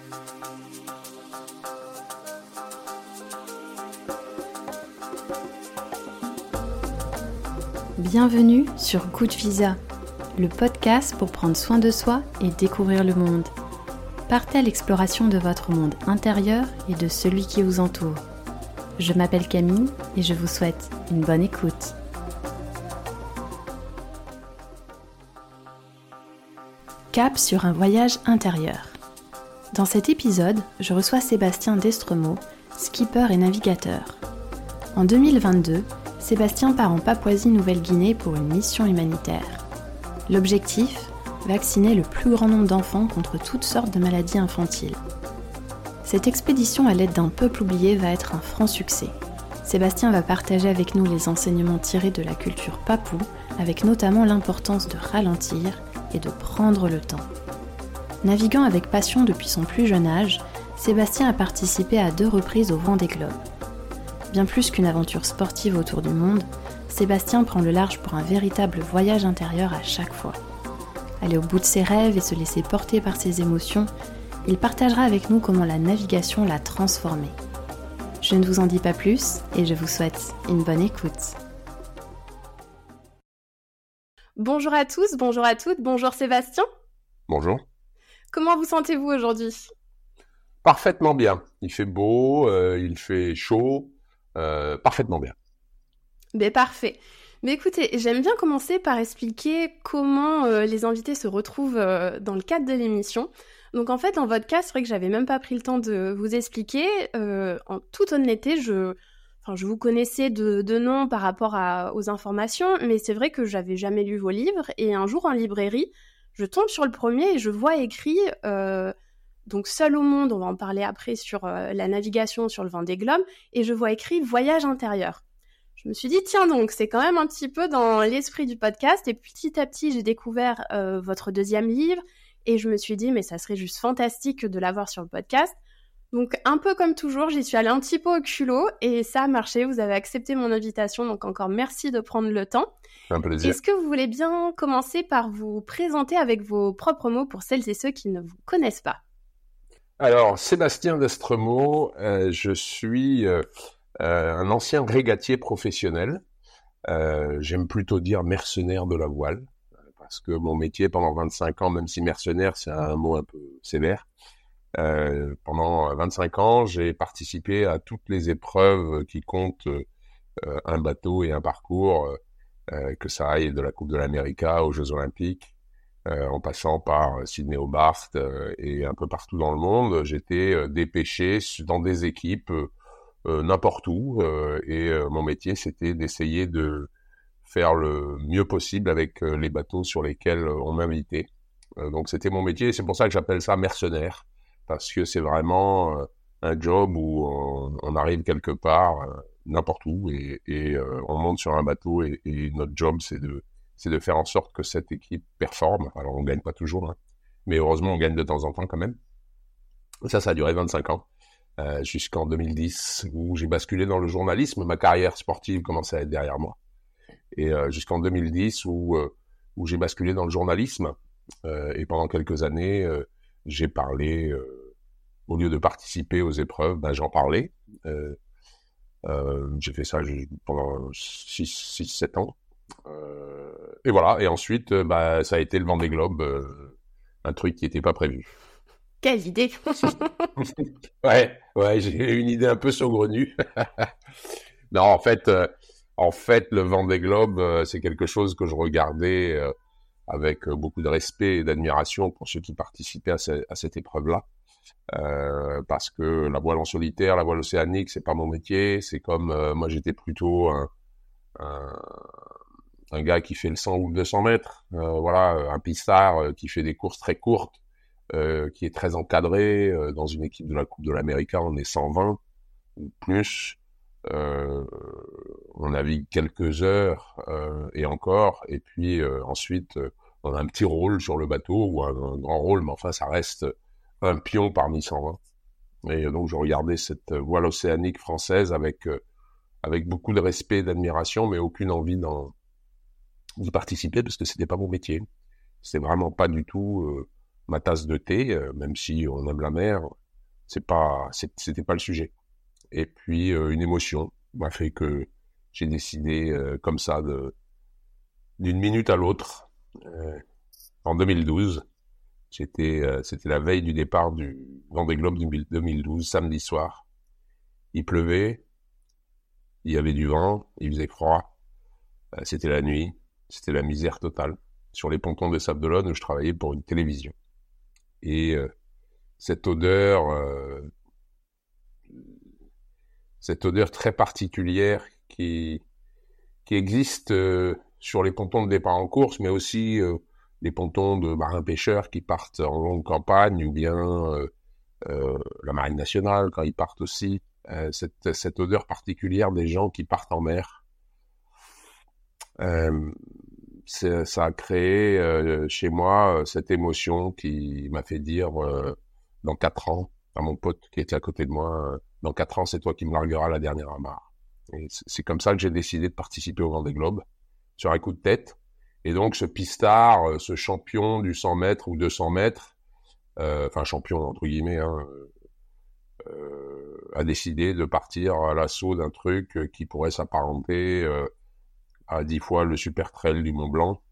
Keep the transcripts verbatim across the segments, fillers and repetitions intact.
Bienvenue sur Good Visa, le podcast pour prendre soin de soi et découvrir le monde. Partez à l'exploration de votre monde intérieur et de celui qui vous entoure. Je m'appelle Camille et je vous souhaite une bonne écoute. Cap sur un voyage intérieur. Dans cet épisode, je reçois Sébastien Destremaux, skipper et navigateur. En deux mille vingt-deux, Sébastien part en Papouasie-Nouvelle-Guinée pour une mission humanitaire. L'objectif, vacciner le plus grand nombre d'enfants contre toutes sortes de maladies infantiles. Cette expédition à l'aide d'un peuple oublié va être un franc succès. Sébastien va partager avec nous les enseignements tirés de la culture papou, avec notamment l'importance de ralentir et de prendre le temps. Naviguant avec passion depuis son plus jeune âge, Sébastien a participé à deux reprises au Vendée Globe. Bien plus qu'une aventure sportive autour du monde, Sébastien prend le large pour un véritable voyage intérieur à chaque fois. Aller au bout de ses rêves et se laisser porter par ses émotions, il partagera avec nous comment la navigation l'a transformé. Je ne vous en dis pas plus et je vous souhaite une bonne écoute. Bonjour à tous, bonjour à toutes, bonjour Sébastien. Bonjour. Comment vous sentez-vous aujourd'hui ? Parfaitement bien. Il fait beau, euh, il fait chaud, euh, parfaitement bien. Ben parfait. Mais écoutez, j'aime bien commencer par expliquer comment euh, les invités se retrouvent euh, dans le cadre de l'émission. Donc en fait, dans votre cas, c'est vrai que j'avais même pas pris le temps de vous expliquer. Euh, en toute honnêteté, je, enfin, je vous connaissais de, de nom par rapport à, aux informations, mais c'est vrai que j'avais jamais lu vos livres. Et un jour en librairie, je tombe sur le premier et je vois écrit euh, donc seul au monde. On va en parler après sur euh, la navigation sur le Vendée Globe, et je vois écrit voyage intérieur. Je me suis dit, tiens donc, c'est quand même un petit peu dans l'esprit du podcast. Et petit à petit, j'ai découvert euh, votre deuxième livre. Et je me suis dit, mais ça serait juste fantastique de l'avoir sur le podcast. Donc, un peu comme toujours, j'y suis allée un petit peu au culot. Et ça a marché, vous avez accepté mon invitation. Donc, encore merci de prendre le temps. Un plaisir. Est-ce que vous voulez bien commencer par vous présenter avec vos propres mots pour celles et ceux qui ne vous connaissent pas ? Alors, Sébastien Destremaux, euh, je suis... Euh... Euh, un ancien régatier professionnel, euh, j'aime plutôt dire mercenaire de la voile, parce que mon métier pendant vingt-cinq ans, même si mercenaire c'est un mot un peu sévère, euh, pendant vingt-cinq ans j'ai participé à toutes les épreuves qui comptent euh, un bateau et un parcours, euh, que ça aille de la Coupe de l'Amérique aux Jeux Olympiques, euh, en passant par Sydney Hobart euh, et un peu partout dans le monde. J'étais euh, dépêché dans des équipes euh, Euh, n'importe où, euh, et euh, mon métier c'était d'essayer de faire le mieux possible avec euh, les bateaux sur lesquels euh, on m'invitait. Euh, donc c'était mon métier, et c'est pour ça que j'appelle ça mercenaire, parce que c'est vraiment euh, un job où on, on arrive quelque part, euh, n'importe où, et, et euh, on monte sur un bateau, et, et notre job c'est de c'est de faire en sorte que cette équipe performe. Alors on gagne pas toujours, hein, mais heureusement on gagne de temps en temps quand même. Et ça, ça a duré vingt-cinq ans. Euh, jusqu'en deux mille dix, où j'ai basculé dans le journalisme. Ma carrière sportive commençait à être derrière moi. Et euh, jusqu'en deux mille dix, où, euh, où j'ai basculé dans le journalisme. Euh, et pendant quelques années, euh, j'ai parlé, euh, au lieu de participer aux épreuves, ben, j'en parlais. Euh, euh, j'ai fait ça j'ai, pendant six sept ans. Euh, et voilà, et ensuite, euh, bah, ça a été le Vendée Globe, euh, un truc qui n'était pas prévu. Quelle idée. Ouais, ouais, j'ai une idée un peu saugrenue. Non, en fait, euh, en fait, le Vendée Globe, euh, c'est quelque chose que je regardais euh, avec euh, beaucoup de respect et d'admiration pour ceux qui participaient à, ce, à cette épreuve-là, euh, parce que la voile en solitaire, la voile océanique, c'est pas mon métier. C'est comme euh, moi, j'étais plutôt un, un, un gars qui fait le cent ou le deux cents mètres, euh, voilà, un pistard euh, qui fait des courses très courtes. Euh, qui est très encadré. Euh, dans une équipe de la Coupe de l'Amérique, on est cent vingt ou plus. Euh, on navigue quelques heures euh, et encore. Et puis euh, ensuite, euh, on a un petit rôle sur le bateau ou un, un grand rôle, mais enfin, ça reste un pion parmi cent vingt. Et donc, je regardais cette voile océanique française avec euh, avec beaucoup de respect et d'admiration, mais aucune envie d'en, d'y participer parce que c'était pas mon métier. C'est vraiment pas du tout euh, ma tasse de thé, euh, même si on aime la mer. c'est pas, c'est, c'était pas le sujet. Et puis euh, une émotion m'a fait que j'ai décidé euh, comme ça de d'une minute à l'autre. Euh, en deux mille douze, j'étais, euh, c'était la veille du départ du Vendée Globe deux mille douze, samedi soir. Il pleuvait, il y avait du vent, il faisait froid. Euh, c'était la nuit, c'était la misère totale sur les pontons de Sable d'Olonne où je travaillais pour une télévision. Et euh, cette odeur, euh, cette odeur très particulière qui qui existe euh, sur les pontons de départ en course, mais aussi euh, les pontons de marins-pêcheurs qui partent en longue campagne, ou bien euh, euh, la marine nationale quand ils partent aussi. Euh, cette, cette odeur particulière des gens qui partent en mer. Euh, c'est, ça a créé euh, chez moi euh, cette émotion qui m'a fait dire euh, dans quatre ans, à mon pote qui était à côté de moi, euh, dans quatre ans, c'est toi qui me largueras la dernière amarre. Et c'est comme ça que j'ai décidé de participer au Vendée Globe, sur un coup de tête. Et donc, ce pistard, ce champion du cent mètres ou deux cents mètres, euh, enfin champion entre guillemets, hein, euh, a décidé de partir à l'assaut d'un truc qui pourrait s'apparenter euh, à dix fois le super trail du Mont Blanc.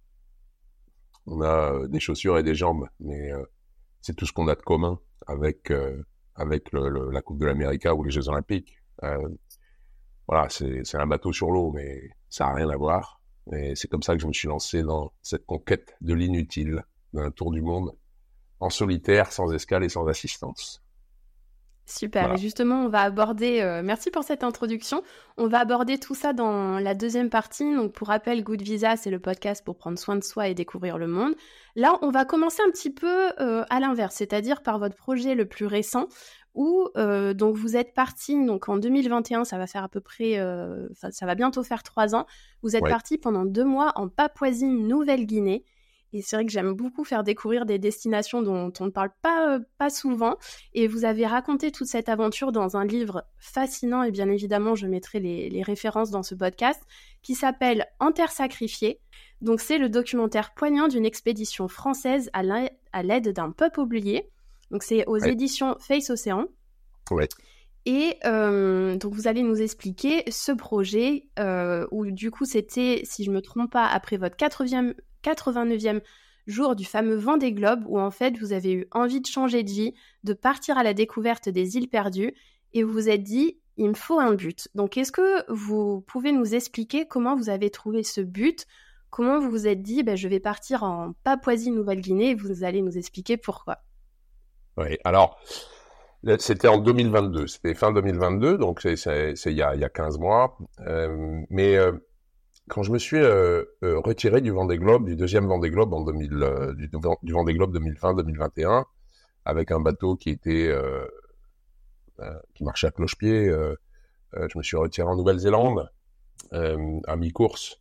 On a euh, des chaussures et des jambes, mais euh, c'est tout ce qu'on a de commun avec euh, avec le, le, la Coupe de l'Amérique ou les Jeux Olympiques. Euh, Voilà, c'est, c'est un bateau sur l'eau, mais ça n'a rien à voir. Et c'est comme ça que je me suis lancé dans cette conquête de l'inutile, d'un tour du monde, en solitaire, sans escale et sans assistance. Super, Voilà. et justement, on va aborder, euh, merci pour cette introduction, on va aborder tout ça dans la deuxième partie. Donc pour rappel, Good Visa, c'est le podcast pour prendre soin de soi et découvrir le monde. Là, on va commencer un petit peu euh, à l'inverse, c'est-à-dire par votre projet le plus récent, où euh, donc vous êtes parti donc en deux mille vingt et un, ça va faire à peu près, euh, ça, ça va bientôt faire trois ans, vous êtes Ouais. parti pendant deux mois en Papouasie-Nouvelle-Guinée. Et c'est vrai que j'aime beaucoup faire découvrir des destinations dont on ne parle pas, euh, pas souvent. Et vous avez raconté toute cette aventure dans un livre fascinant, et bien évidemment, je mettrai les, les références dans ce podcast, qui s'appelle En terre sacrifiée. Donc c'est le documentaire poignant d'une expédition française à l'aide d'un peuple oublié. Donc c'est aux Ouais. éditions Face Océan. Ouais. Et euh, donc vous allez nous expliquer ce projet euh, où du coup c'était, si je ne me trompe pas, après votre quatre-vingt-neuvième jour du fameux Vendée Globe, où en fait vous avez eu envie de changer de vie, de partir à la découverte des îles perdues, et vous vous êtes dit, il me faut un but. Donc est-ce que vous pouvez nous expliquer comment vous avez trouvé ce but, comment vous vous êtes dit, ben, je vais partir en Papouasie-Nouvelle-Guinée, et vous allez nous expliquer pourquoi. Oui, alors, c'était en deux mille vingt-deux, c'était fin deux mille vingt-deux, donc c'est, c'est, c'est il, y a, il y a quinze mois. Euh, mais euh, quand je me suis euh, euh, retiré du Vendée Globe, du deuxième Vendée Globe en deux mille, euh, du, du Vendée Globe deux mille vingt deux mille vingt et un, avec un bateau qui était euh, euh, qui marchait à cloche-pied, euh, euh, je me suis retiré en Nouvelle-Zélande euh, à mi-course.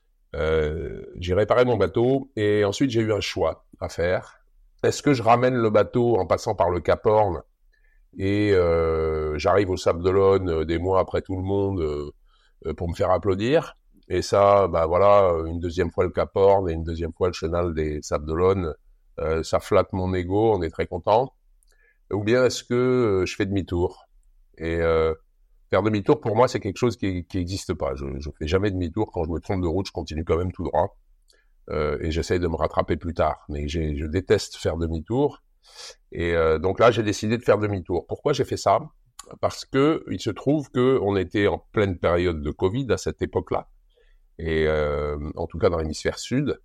Euh, j'ai réparé mon bateau et ensuite j'ai eu un choix à faire. Est-ce que je ramène le bateau en passant par le Cap Horn et euh, j'arrive au Sable d'Olonne euh, des mois après tout le monde euh, pour me faire applaudir, et ça, bah voilà, une deuxième fois le Cap Horn et une deuxième fois le chenal des Sables d'Olonne, euh, ça flatte mon ego, on est très content. Ou bien est-ce que euh, je fais demi-tour? Et euh, faire demi-tour, pour moi, c'est quelque chose qui qui existe pas. Je, je fais jamais demi-tour. Quand je me trompe de route, je continue quand même tout droit. Euh, et j'essaye de me rattraper plus tard. Mais j'ai, je déteste faire demi-tour. Et euh, donc là, j'ai décidé de faire demi-tour. Pourquoi j'ai fait ça? Parce que il se trouve que on était en pleine période de Covid à cette époque-là. Et euh, en tout cas dans l'hémisphère sud.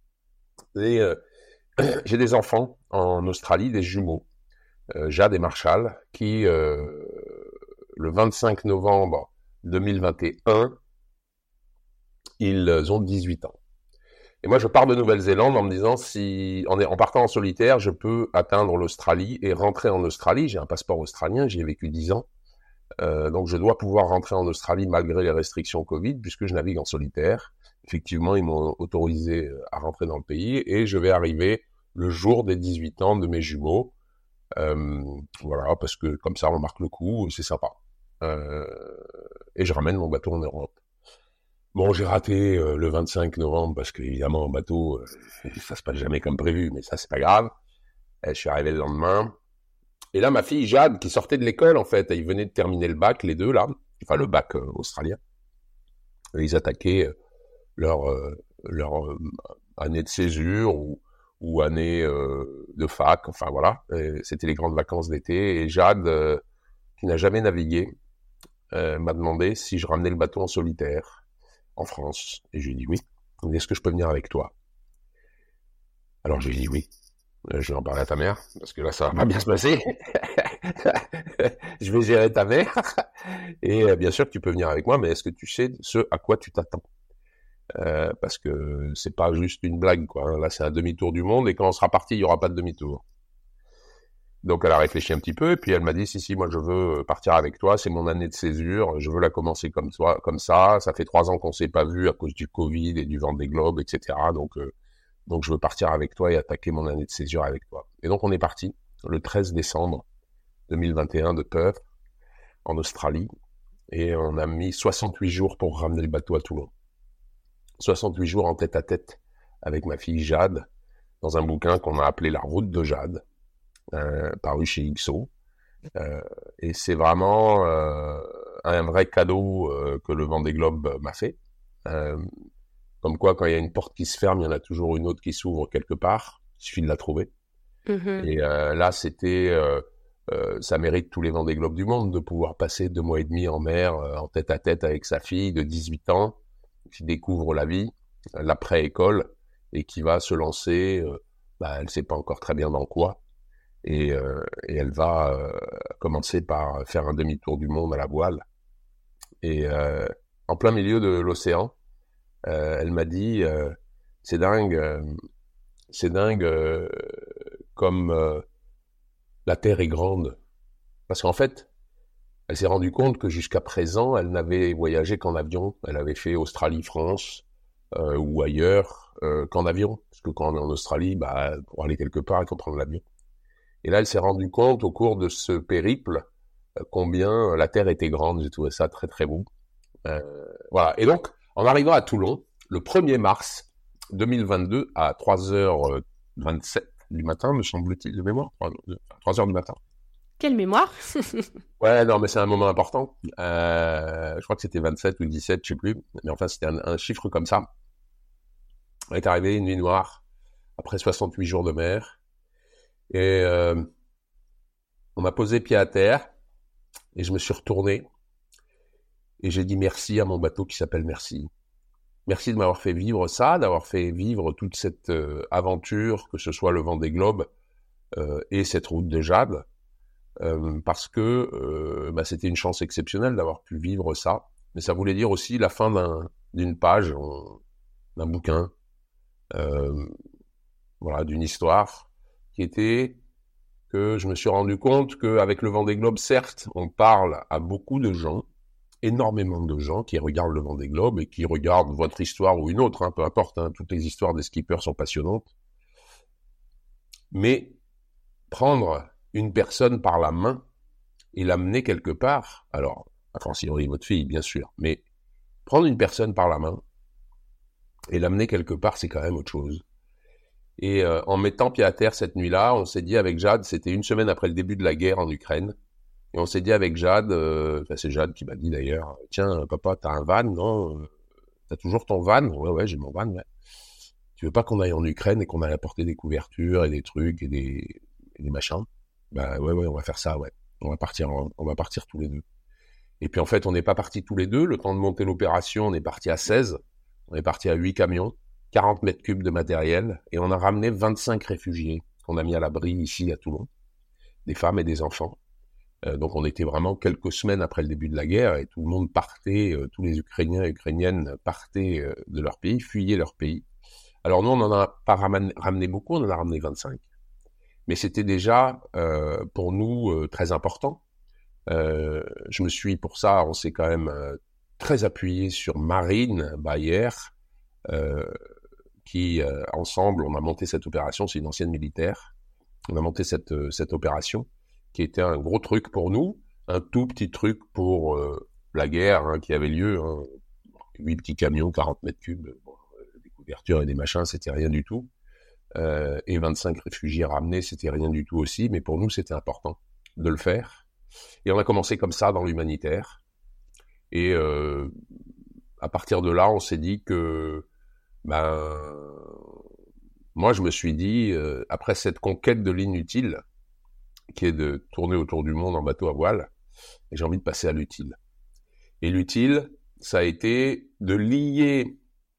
Et euh, j'ai des enfants en Australie, des jumeaux, euh, Jade et Marshall, qui euh, le vingt-cinq novembre deux mille vingt et un, ils ont dix-huit ans. Et moi, je pars de Nouvelle-Zélande en me disant, si en, en partant en solitaire, je peux atteindre l'Australie et rentrer en Australie. J'ai un passeport australien, j'y ai vécu dix ans. Euh, donc, je dois pouvoir rentrer en Australie malgré les restrictions Covid, puisque je navigue en solitaire. Effectivement, ils m'ont autorisé à rentrer dans le pays et je vais arriver le jour des dix-huit ans de mes jumeaux. Euh, voilà, parce que comme ça, on marque le coup, c'est sympa. Euh, et je ramène mon bateau en Europe. Bon, j'ai raté euh, le vingt-cinq novembre parce qu'évidemment, en bateau, euh, ça se passe jamais comme prévu, mais ça, c'est pas grave. Et je suis arrivé le lendemain Et là, ma fille Jade, qui sortait de l'école, en fait, ils venaient de terminer le bac, les deux, là, enfin le bac euh, australien, et ils attaquaient leur, euh, leur euh, année de césure ou, ou année euh, de fac, enfin voilà. Et c'était les grandes vacances d'été, et Jade, euh, qui n'a jamais navigué, euh, m'a demandé si je ramenais le bateau en solitaire en France. Et je lui ai dit oui. Il m'a dit, est-ce que je peux venir avec toi? Alors j'ai dit oui. Je vais en parler à ta mère, parce que là, ça va pas bien se passer. Je vais gérer ta mère. Et euh, bien sûr que tu peux venir avec moi, mais est-ce que tu sais ce à quoi tu t'attends? euh, Parce que c'est pas juste une blague, quoi. Là, c'est un demi-tour du monde, et quand on sera parti, il y aura pas de demi-tour. Donc, elle a réfléchi un petit peu, et puis elle m'a dit, si, si, moi, je veux partir avec toi, c'est mon année de césure, je veux la commencer comme toi, comme ça. Ça fait trois ans qu'on s'est pas vu à cause du Covid et du Vendée Globe, et cetera. Donc, euh, Donc, je veux partir avec toi et attaquer mon année de césure avec toi. Et donc, on est parti le treize décembre deux mille vingt et un de Perth, en Australie. Et on a mis soixante-huit jours pour ramener le bateau à Toulon. soixante-huit jours en tête à tête avec ma fille Jade, dans un bouquin qu'on a appelé La Route de Jade, euh, paru chez X O. Euh, et c'est vraiment euh, un vrai cadeau euh, que le Vendée Globe m'a fait. Euh, Comme quoi, quand il y a une porte qui se ferme, il y en a toujours une autre qui s'ouvre quelque part. Il suffit de la trouver. Mmh. Et euh, là, c'était, euh, euh, ça mérite tous les Vendée Globes du monde de pouvoir passer deux mois et demi en mer, euh, en tête à tête avec sa fille de dix-huit ans, qui découvre la vie, l'après-école, et qui va se lancer. Euh, bah, elle sait pas encore très bien dans quoi, et, euh, et elle va euh, commencer par faire un demi-tour du monde à la voile. Et euh, en plein milieu de l'océan. Euh, elle m'a dit, euh, c'est dingue, euh, c'est dingue euh, comme euh, la Terre est grande. Parce qu'en fait, elle s'est rendue compte que jusqu'à présent, elle n'avait voyagé qu'en avion. Elle avait fait Australie-France euh, ou ailleurs euh, qu'en avion. Parce que quand on est en Australie, bah, pour aller quelque part, il faut prendre l'avion. Et là, elle s'est rendue compte au cours de ce périple euh, combien la Terre était grande. J'ai trouvé ça très très beau. Euh, voilà. Et donc, en arrivant à Toulon, le premier mars deux mille vingt-deux, à trois heures vingt-sept du matin, me semble-t-il, de mémoire, trois heures du matin. Quelle mémoire. Ouais, non, mais c'est un moment important. Euh, je crois que c'était vingt-sept ou dix-sept, je sais plus. Mais enfin, c'était un, un chiffre comme ça. On est arrivé une nuit noire, après soixante-huit jours de mer. Et euh, on m'a posé pied à terre, et je me suis retourné. Et j'ai dit merci à mon bateau qui s'appelle Merci. Merci de m'avoir fait vivre ça, d'avoir fait vivre toute cette euh, aventure, que ce soit le Vendée Globe euh, et cette route de Jade, euh, parce que euh, bah, c'était une chance exceptionnelle d'avoir pu vivre ça. Mais ça voulait dire aussi la fin d'un, d'une page, on, d'un bouquin, euh, voilà, d'une histoire qui était que je me suis rendu compte qu'avec le Vendée Globe, certes, on parle à beaucoup de gens, énormément de gens qui regardent le Vendée Globe et qui regardent votre histoire ou une autre, hein, peu importe, hein, toutes les histoires des skippers sont passionnantes. Mais prendre une personne par la main et l'amener quelque part, alors, a fortiori votre fille, bien sûr, mais prendre une personne par la main et l'amener quelque part, c'est quand même autre chose. Et euh, en mettant pied à terre cette nuit-là, on s'est dit avec Jade, c'était une semaine après le début de la guerre en Ukraine, et on s'est dit avec Jade, euh, enfin c'est Jade qui m'a dit d'ailleurs, tiens papa, t'as un van, non? T'as toujours ton van? Ouais, ouais, j'ai mon van, ouais. Tu veux pas qu'on aille en Ukraine et qu'on aille apporter des couvertures et des trucs et des, et des machins? Bah ouais, ouais, on va faire ça, ouais. On va partir, on va partir tous les deux. Et puis en fait, on n'est pas partis tous les deux. Le temps de monter l'opération, on est parti à seize. On est parti à huit camions, quarante mètres cubes de matériel, et on a ramené vingt-cinq réfugiés qu'on a mis à l'abri ici à Toulon, des femmes et des enfants. Euh, donc on était vraiment quelques semaines après le début de la guerre et tout le monde partait, euh, tous les Ukrainiens et Ukrainiennes partaient euh, de leur pays, fuyaient leur pays. Alors nous, on n'en a pas ramené, ramené beaucoup, on en a ramené vingt-cinq. Mais c'était déjà euh, pour nous euh, très important. Euh, je me suis, pour ça, on s'est quand même euh, très appuyé sur Marine Bayer, euh, qui, euh, ensemble, on a monté cette opération, c'est une ancienne militaire, on a monté cette, euh, cette opération, qui était un gros truc pour nous, un tout petit truc pour euh, la guerre hein, qui avait lieu, hein, huit petits camions, quarante mètres cubes, bon, euh, des couvertures et des machins, c'était rien du tout, euh, et vingt-cinq réfugiés ramenés, c'était rien du tout aussi, mais pour nous, c'était important. de le faire. Et on a commencé comme ça dans l'humanitaire. Et euh, à partir de là, on s'est dit que, ben, moi, je me suis dit, euh, après cette conquête de l'inutile, qui est de tourner autour du monde en bateau à voile, j'ai envie de passer à l'utile. Et l'utile, ça a été de lier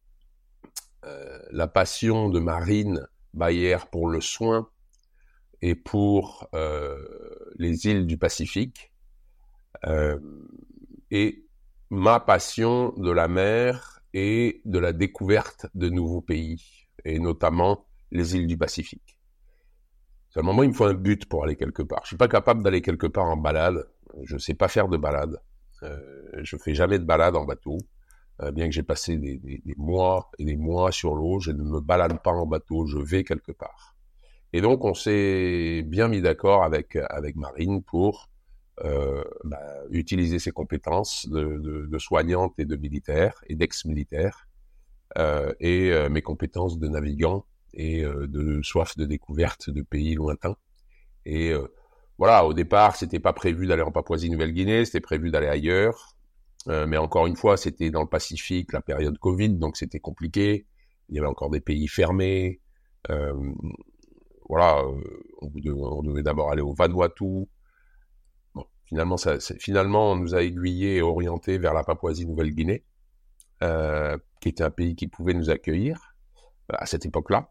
euh, la passion de Marine Bayer pour le soin et pour euh, les îles du Pacifique, euh, et ma passion de la mer et de la découverte de nouveaux pays, et notamment les îles du Pacifique. Seulement, moi, il me faut un but pour aller quelque part. Je suis pas capable d'aller quelque part en balade. Je sais pas faire de balade. Euh, je fais jamais de balade en bateau. Euh, bien que j'ai passé des, des, des mois et des mois sur l'eau, je ne me balade pas en bateau, je vais quelque part. Et donc, on s'est bien mis d'accord avec, avec Marine pour euh, bah, utiliser ses compétences de, de, de soignante et de militaire, et d'ex-militaire, euh, et euh, mes compétences de navigant et euh, de soif de découverte de pays lointains. Et euh, voilà, au départ, c'était pas prévu d'aller en Papouasie-Nouvelle-Guinée, c'était prévu d'aller ailleurs. Euh, mais encore une fois, c'était dans le Pacifique, la période Covid, donc c'était compliqué. Il y avait encore des pays fermés. Euh, voilà, euh, on, devait, on devait d'abord aller au Vanuatu. Bon, finalement, ça, finalement, on nous a aiguillés et orientés vers la Papouasie-Nouvelle-Guinée, euh, qui était un pays qui pouvait nous accueillir à cette époque-là.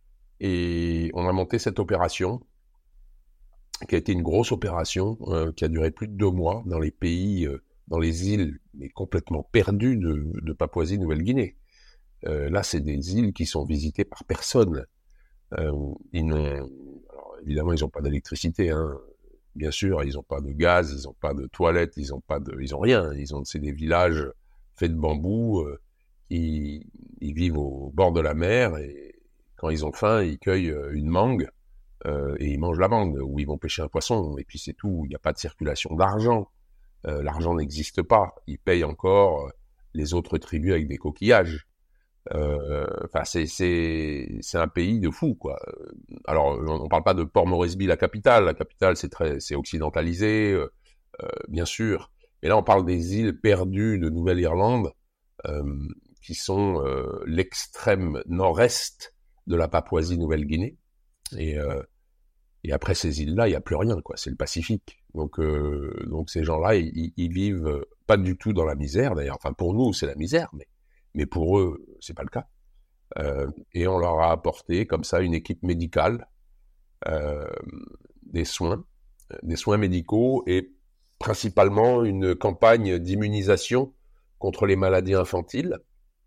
Et on a monté cette opération, qui a été une grosse opération, euh, qui a duré plus de deux mois dans les pays, euh, dans les îles, mais complètement perdues de, de Papouasie-Nouvelle-Guinée. Euh, là, c'est des îles qui sont visitées par personne. Euh, ils n'ont, alors, évidemment, ils n'ont pas d'électricité, hein. Bien sûr, ils n'ont pas de gaz, ils n'ont pas de toilettes, ils n'ont pas de, ils ont rien. Ils ont, c'est des villages faits de bambou, euh, qui, ils vivent au bord de la mer, et quand ils ont faim, ils cueillent une mangue, euh, et ils mangent la mangue, ou ils vont pêcher un poisson, et puis c'est tout. Il n'y a pas de circulation d'argent. Euh, l'argent n'existe pas. Ils payent encore les autres tribus avec des coquillages. Euh, enfin, c'est c'est c'est un pays de fou, quoi. Alors, on, on parle pas de Port Moresby, la capitale. La capitale, c'est très, c'est occidentalisé, euh, euh, bien sûr. Mais là, on parle des îles perdues de Nouvelle-Irlande, euh, qui sont euh, l'extrême nord-est de la Papouasie-Nouvelle-Guinée. Et euh, et après ces îles-là, il y a plus rien, quoi. C'est le Pacifique. Donc euh, donc ces gens-là, ils, ils vivent pas du tout dans la misère. D'ailleurs, enfin pour nous, c'est la misère, mais mais pour eux, c'est pas le cas. Euh, et on leur a apporté comme ça une équipe médicale, euh, des soins, des soins médicaux et principalement une campagne d'immunisation contre les maladies infantiles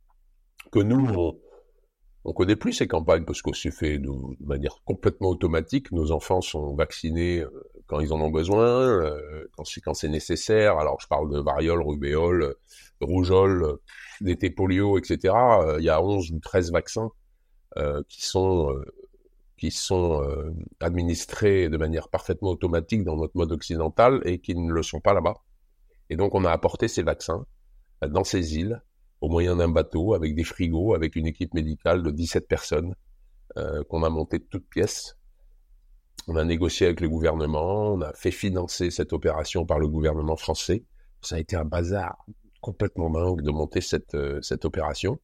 que nous, on, on connaît plus ces campagnes parce que c'est fait de, de manière complètement automatique. Nos enfants sont vaccinés quand ils en ont besoin, euh, quand c'est, quand c'est nécessaire. Alors je parle de variole, rubéole, rougeole, d'été polio, et cetera. Euh, il y a onze ou treize vaccins euh, qui sont euh, qui sont euh, administrés de manière parfaitement automatique dans notre mode occidental et qui ne le sont pas là-bas. Et donc on a apporté ces vaccins euh, dans ces îles au moyen d'un bateau avec des frigos, avec une équipe médicale de dix-sept personnes euh, qu'on a monté de toutes pièces. On a négocié avec le gouvernement, on a fait financer cette opération par le gouvernement français. Ça a été un bazar complètement dingue de monter cette euh, cette opération.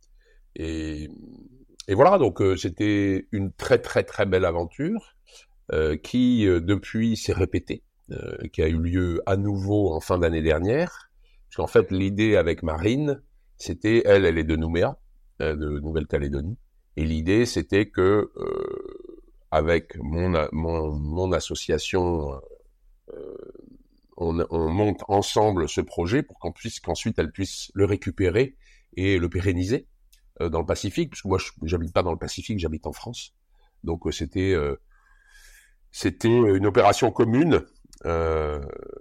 Et, et voilà, donc euh, c'était une très très très belle aventure euh, qui euh, depuis s'est répétée, euh, qui a eu lieu à nouveau en fin d'année dernière. Parce qu'en fait, l'idée avec Marine, c'était, elle, elle est de Nouméa, euh, de Nouvelle-Calédonie, et l'idée c'était que euh, avec mon mon mon association, euh, On, on monte ensemble ce projet pour qu'on puisse, qu'ensuite elle puisse le récupérer et le pérenniser euh, dans le Pacifique, parce que moi je, j'habite pas dans le Pacifique, j'habite en France. Donc euh, c'était euh, c'était une opération commune euh,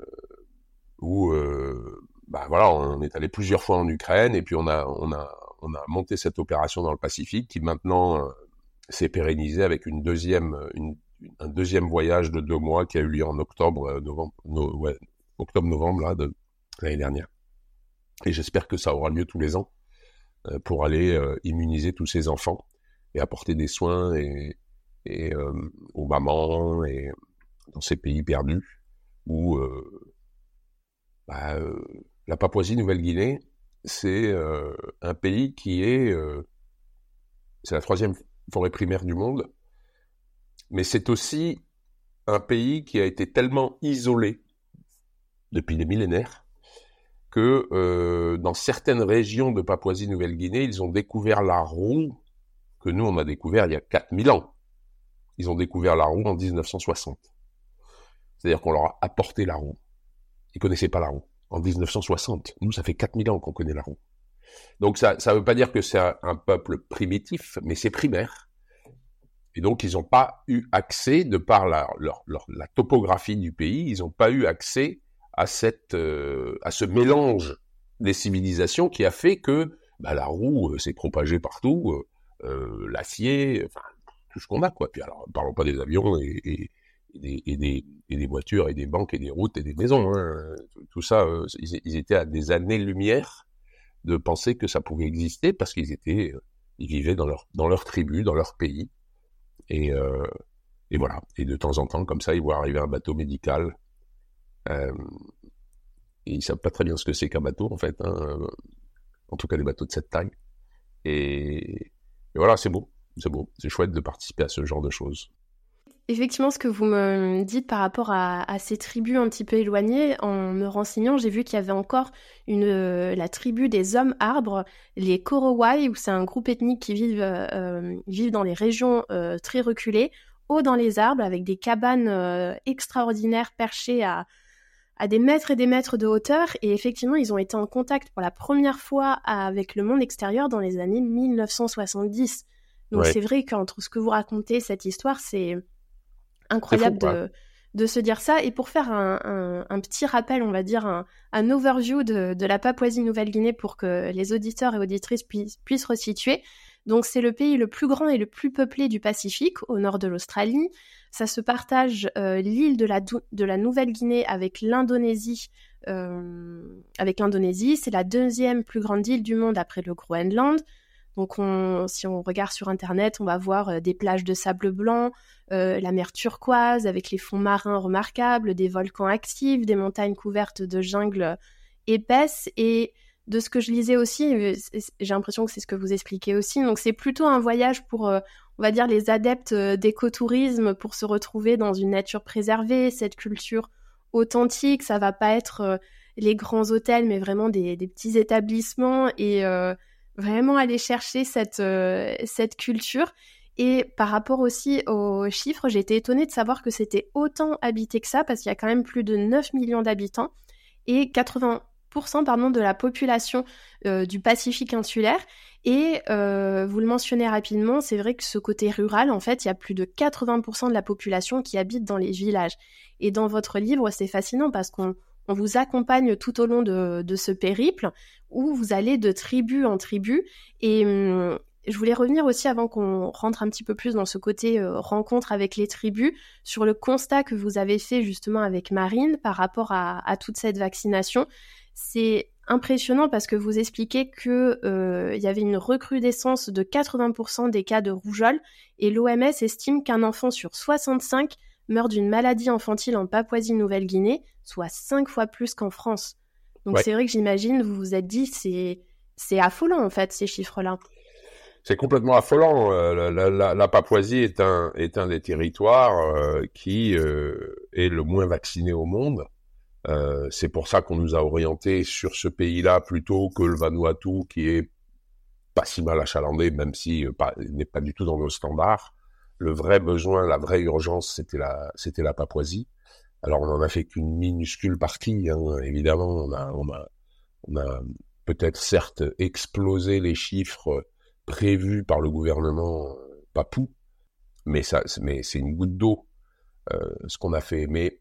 où euh, bah voilà, on est allé plusieurs fois en Ukraine et puis on a on a on a monté cette opération dans le Pacifique qui maintenant euh, s'est pérennisée avec une deuxième une un deuxième voyage de deux mois qui a eu lieu en octobre, novembre, no, ouais, octobre-novembre là de l'année dernière. Et j'espère que ça aura lieu tous les ans euh, pour aller euh, immuniser tous ces enfants et apporter des soins et, et euh, aux mamans et dans ces pays perdus. où euh, bah, euh, la Papouasie-Nouvelle-Guinée, c'est euh, un pays qui est... Euh, c'est la troisième forêt primaire du monde, mais c'est aussi un pays qui a été tellement isolé depuis des millénaires que euh, dans certaines régions de Papouasie-Nouvelle-Guinée, ils ont découvert la roue que nous, on a découvert il y a quatre mille ans. Ils ont découvert la roue en dix-neuf cent soixante. C'est-à-dire qu'on leur a apporté la roue. Ils connaissaient pas la roue. En dix-neuf cent soixante. Nous, ça fait quatre mille ans qu'on connaît la roue. Donc ça ça veut pas dire que c'est un, un peuple primitif, mais c'est primaire. Et donc, ils n'ont pas eu accès, de par la, leur, leur, la topographie du pays, ils n'ont pas eu accès à, cette, euh, à ce mélange des civilisations qui a fait que bah, la roue euh, s'est propagée partout, euh, euh, l'acier, enfin, tout ce qu'on a, quoi. Puis alors, parlons pas des avions et, et, et, des, et, des, et des voitures et des banques et des routes et des maisons. Hein. Tout, tout ça, euh, ils, ils étaient à des années-lumière de penser que ça pouvait exister parce qu'ils étaient, ils vivaient dans leur, dans leur tribu, dans leur pays. Et, euh, et voilà. Et de temps en temps, comme ça, ils voient arriver un bateau médical. Euh, et ils savent pas très bien ce que c'est qu'un bateau, en fait. Hein. En tout cas, des bateaux de cette taille. Et, et voilà, c'est beau. C'est beau. C'est chouette de participer à ce genre de choses. Effectivement, ce que vous me dites par rapport à, à ces tribus un petit peu éloignées, en me renseignant, j'ai vu qu'il y avait encore une, euh, la tribu des hommes arbres, les Korowai, où c'est un groupe ethnique qui vivent, euh, vivent dans les régions euh, très reculées, haut dans les arbres, avec des cabanes euh, extraordinaires perchées à, à des mètres et des mètres de hauteur. Et effectivement, ils ont été en contact pour la première fois avec le monde extérieur dans les années mille neuf cent soixante-dix. Donc Ouais. c'est vrai qu'entre ce que vous racontez, cette histoire, c'est incroyable fou, de, ouais. de se dire ça. Et pour faire un, un, un petit rappel, on va dire un, un overview de, de la Papouasie-Nouvelle-Guinée pour que les auditeurs et auditrices puissent, puissent resituer. Donc c'est le pays le plus grand et le plus peuplé du Pacifique, au nord de l'Australie. Ça se partage euh, l'île de la, de la Nouvelle-Guinée avec l'Indonésie. Euh, avec l'Indonésie, c'est la deuxième plus grande île du monde après le Groenland. Donc, on, si on regarde sur Internet, on va voir euh, des plages de sable blanc, euh, la mer turquoise avec les fonds marins remarquables, des volcans actifs, des montagnes couvertes de jungles épaisses. Et de ce que je lisais aussi, euh, j'ai l'impression que c'est ce que vous expliquez aussi. Donc, c'est plutôt un voyage pour, euh, on va dire, les adeptes euh, d'écotourisme, pour se retrouver dans une nature préservée, cette culture authentique. Ça va pas être euh, les grands hôtels, mais vraiment des, des petits établissements et... Euh, vraiment aller chercher cette, euh, cette culture. Et par rapport aussi aux chiffres, j'ai été étonnée de savoir que c'était autant habité que ça, parce qu'il y a quand même plus de neuf millions d'habitants et quatre-vingts pour cent pardon, de la population euh, du Pacifique insulaire. Et euh, vous le mentionnez rapidement, c'est vrai que ce côté rural, en fait, il y a plus de quatre-vingts pour cent de la population qui habite dans les villages. Et dans votre livre, c'est fascinant parce qu'on On vous accompagne tout au long de, de ce périple où vous allez de tribu en tribu. Et hum, je voulais revenir aussi, avant qu'on rentre un petit peu plus dans ce côté euh, rencontre avec les tribus, sur le constat que vous avez fait justement avec Marine par rapport à, à toute cette vaccination. C'est impressionnant parce que vous expliquez qu'il euh, y avait une recrudescence de quatre-vingts pour cent des cas de rougeole et l'O M S estime qu'un enfant sur soixante-cinq meurt d'une maladie infantile en Papouasie-Nouvelle-Guinée, soit cinq fois plus qu'en France. Donc Ouais. c'est vrai que j'imagine, vous vous êtes dit, c'est, c'est affolant en fait, ces chiffres-là. C'est complètement affolant. Euh, La, la, la, la Papouasie est un, est un des territoires euh, qui euh, est le moins vacciné au monde. Euh, c'est pour ça qu'on nous a orientés sur ce pays-là plutôt que le Vanuatu, qui est pas si mal achalandé, même si euh, pas, n'est pas du tout dans nos standards. Le vrai besoin, la vraie urgence, c'était la, c'était la Papouasie. Alors on en a fait qu'une minuscule partie, hein, évidemment. On a, on a, on a peut-être certes explosé les chiffres prévus par le gouvernement papou, mais ça, mais c'est une goutte d'eau euh, ce qu'on a fait. Mais,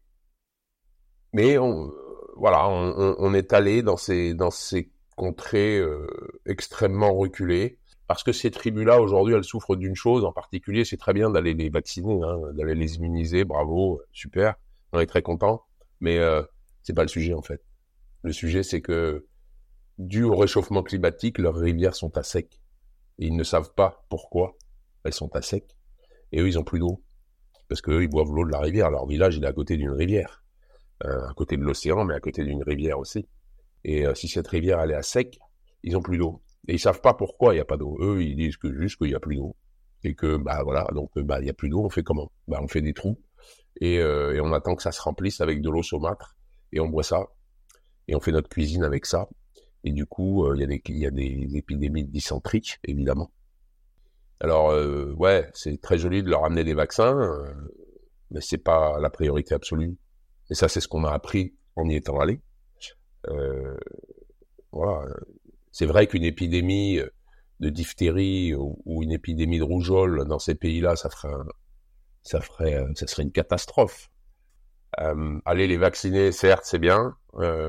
mais on, voilà, on, on est allé dans ces, dans ces contrées euh, extrêmement reculées. Parce que ces tribus-là, aujourd'hui, elles souffrent d'une chose en particulier, c'est très bien d'aller les vacciner, hein, d'aller les immuniser, bravo, super, on est très contents, mais euh, c'est pas le sujet en fait. Le sujet, c'est que, dû au réchauffement climatique, leurs rivières sont à sec. Et ils ne savent pas pourquoi elles sont à sec. Et eux, ils ont plus d'eau. Parce qu'eux, ils boivent l'eau de la rivière. Leur village, il est à côté d'une rivière. euh, à côté de l'océan, mais à côté d'une rivière aussi. Et euh, si cette rivière elle est à sec, ils ont plus d'eau. Et ils savent pas pourquoi il y a pas d'eau. Eux, ils disent que juste qu'il y a plus d'eau et que bah voilà, donc bah il y a plus d'eau. On fait comment? Bah on fait des trous et, euh, et on attend que ça se remplisse avec de l'eau saumâtre et on boit ça et on fait notre cuisine avec ça. Et du coup, il euh, y a des il y a des épidémies de dysenterie évidemment. Alors euh, ouais, c'est très joli de leur amener des vaccins, euh, mais c'est pas la priorité absolue. Et ça, c'est ce qu'on a appris en y étant allé. Euh, voilà. C'est vrai qu'une épidémie de diphtérie ou, ou une épidémie de rougeole dans ces pays-là, ça ferait, un, ça ferait, ça serait une catastrophe. Euh, aller les vacciner, certes, c'est bien, euh,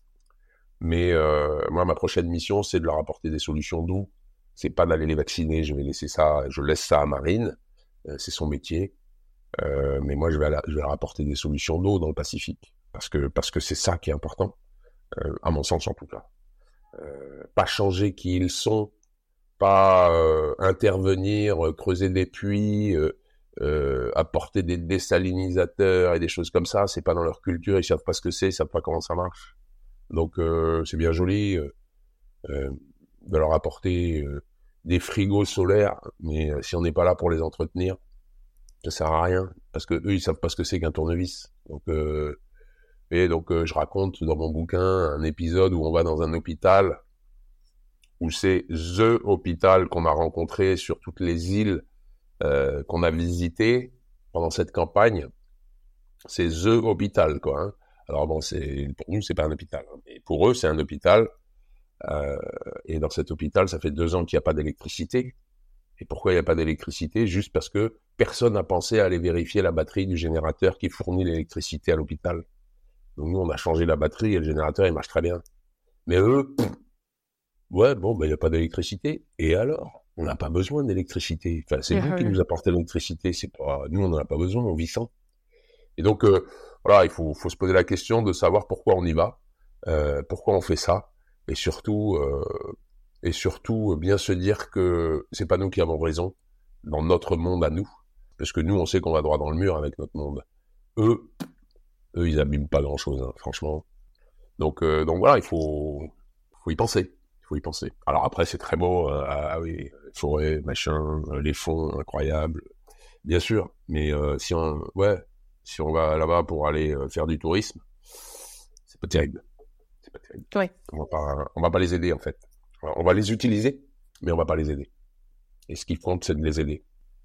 mais euh, moi, ma prochaine mission, c'est de leur apporter des solutions d'eau. C'est pas d'aller les vacciner. Je vais laisser ça, je laisse ça à Marine. Euh, c'est son métier. Euh, mais moi, je vais, la, je vais leur apporter des solutions d'eau dans le Pacifique, parce que parce que c'est ça qui est important, euh, à mon sens en tout cas. Euh, pas changer qui ils sont, pas euh, intervenir, euh, creuser des puits, euh, euh, apporter des désalinisateurs et des choses comme ça. C'est pas dans leur culture, ils savent pas ce que c'est, ils savent pas comment ça marche. Donc euh, c'est bien joli euh, euh, de leur apporter euh, des frigos solaires, mais euh, si on n'est pas là pour les entretenir, ça sert à rien, parce que eux ils savent pas ce que c'est qu'un tournevis. Donc euh, et donc euh, je raconte dans mon bouquin un épisode où on va dans un hôpital, où c'est THE hôpital qu'on a rencontré sur toutes les îles euh, qu'on a visitées pendant cette campagne. C'est THE hôpital quoi. Hein. Alors bon, c'est pour nous c'est pas un hôpital, hein, mais pour eux c'est un hôpital. Euh, et dans cet hôpital, ça fait deux ans qu'il n'y a pas d'électricité. Et pourquoi il n'y a pas d'électricité? Juste parce que personne n'a pensé à aller vérifier la batterie du générateur qui fournit l'électricité à l'hôpital. Donc nous, on a changé la batterie et le générateur, il marche très bien. Mais eux, pff, ouais, bon, ben il n'y a pas d'électricité. Et alors? On n'a pas besoin d'électricité. Enfin, c'est vous qui nous apportez l'électricité. C'est pas, nous, on n'en a pas besoin, on vit sans. Et donc, euh, voilà, il faut, faut se poser la question de savoir pourquoi on y va, euh, pourquoi on fait ça, et surtout, euh, et surtout bien se dire que c'est pas nous qui avons raison dans notre monde à nous, parce que nous, on sait qu'on va droit dans le mur avec notre monde. Eux, eux, ils abîment pas grand-chose, hein, franchement. Donc, euh, donc voilà, il faut, faut y penser. Il faut y penser. Alors après, c'est très beau, euh, ah oui, forêt, machin, les fonds incroyables, bien sûr. Mais euh, si on, ouais, si on va là-bas pour aller euh, faire du tourisme, c'est pas terrible. C'est pas terrible. Ouais. On va pas, on va pas les aider en fait. On va les utiliser, mais on va pas les aider. Et ce qui compte, c'est de les aider.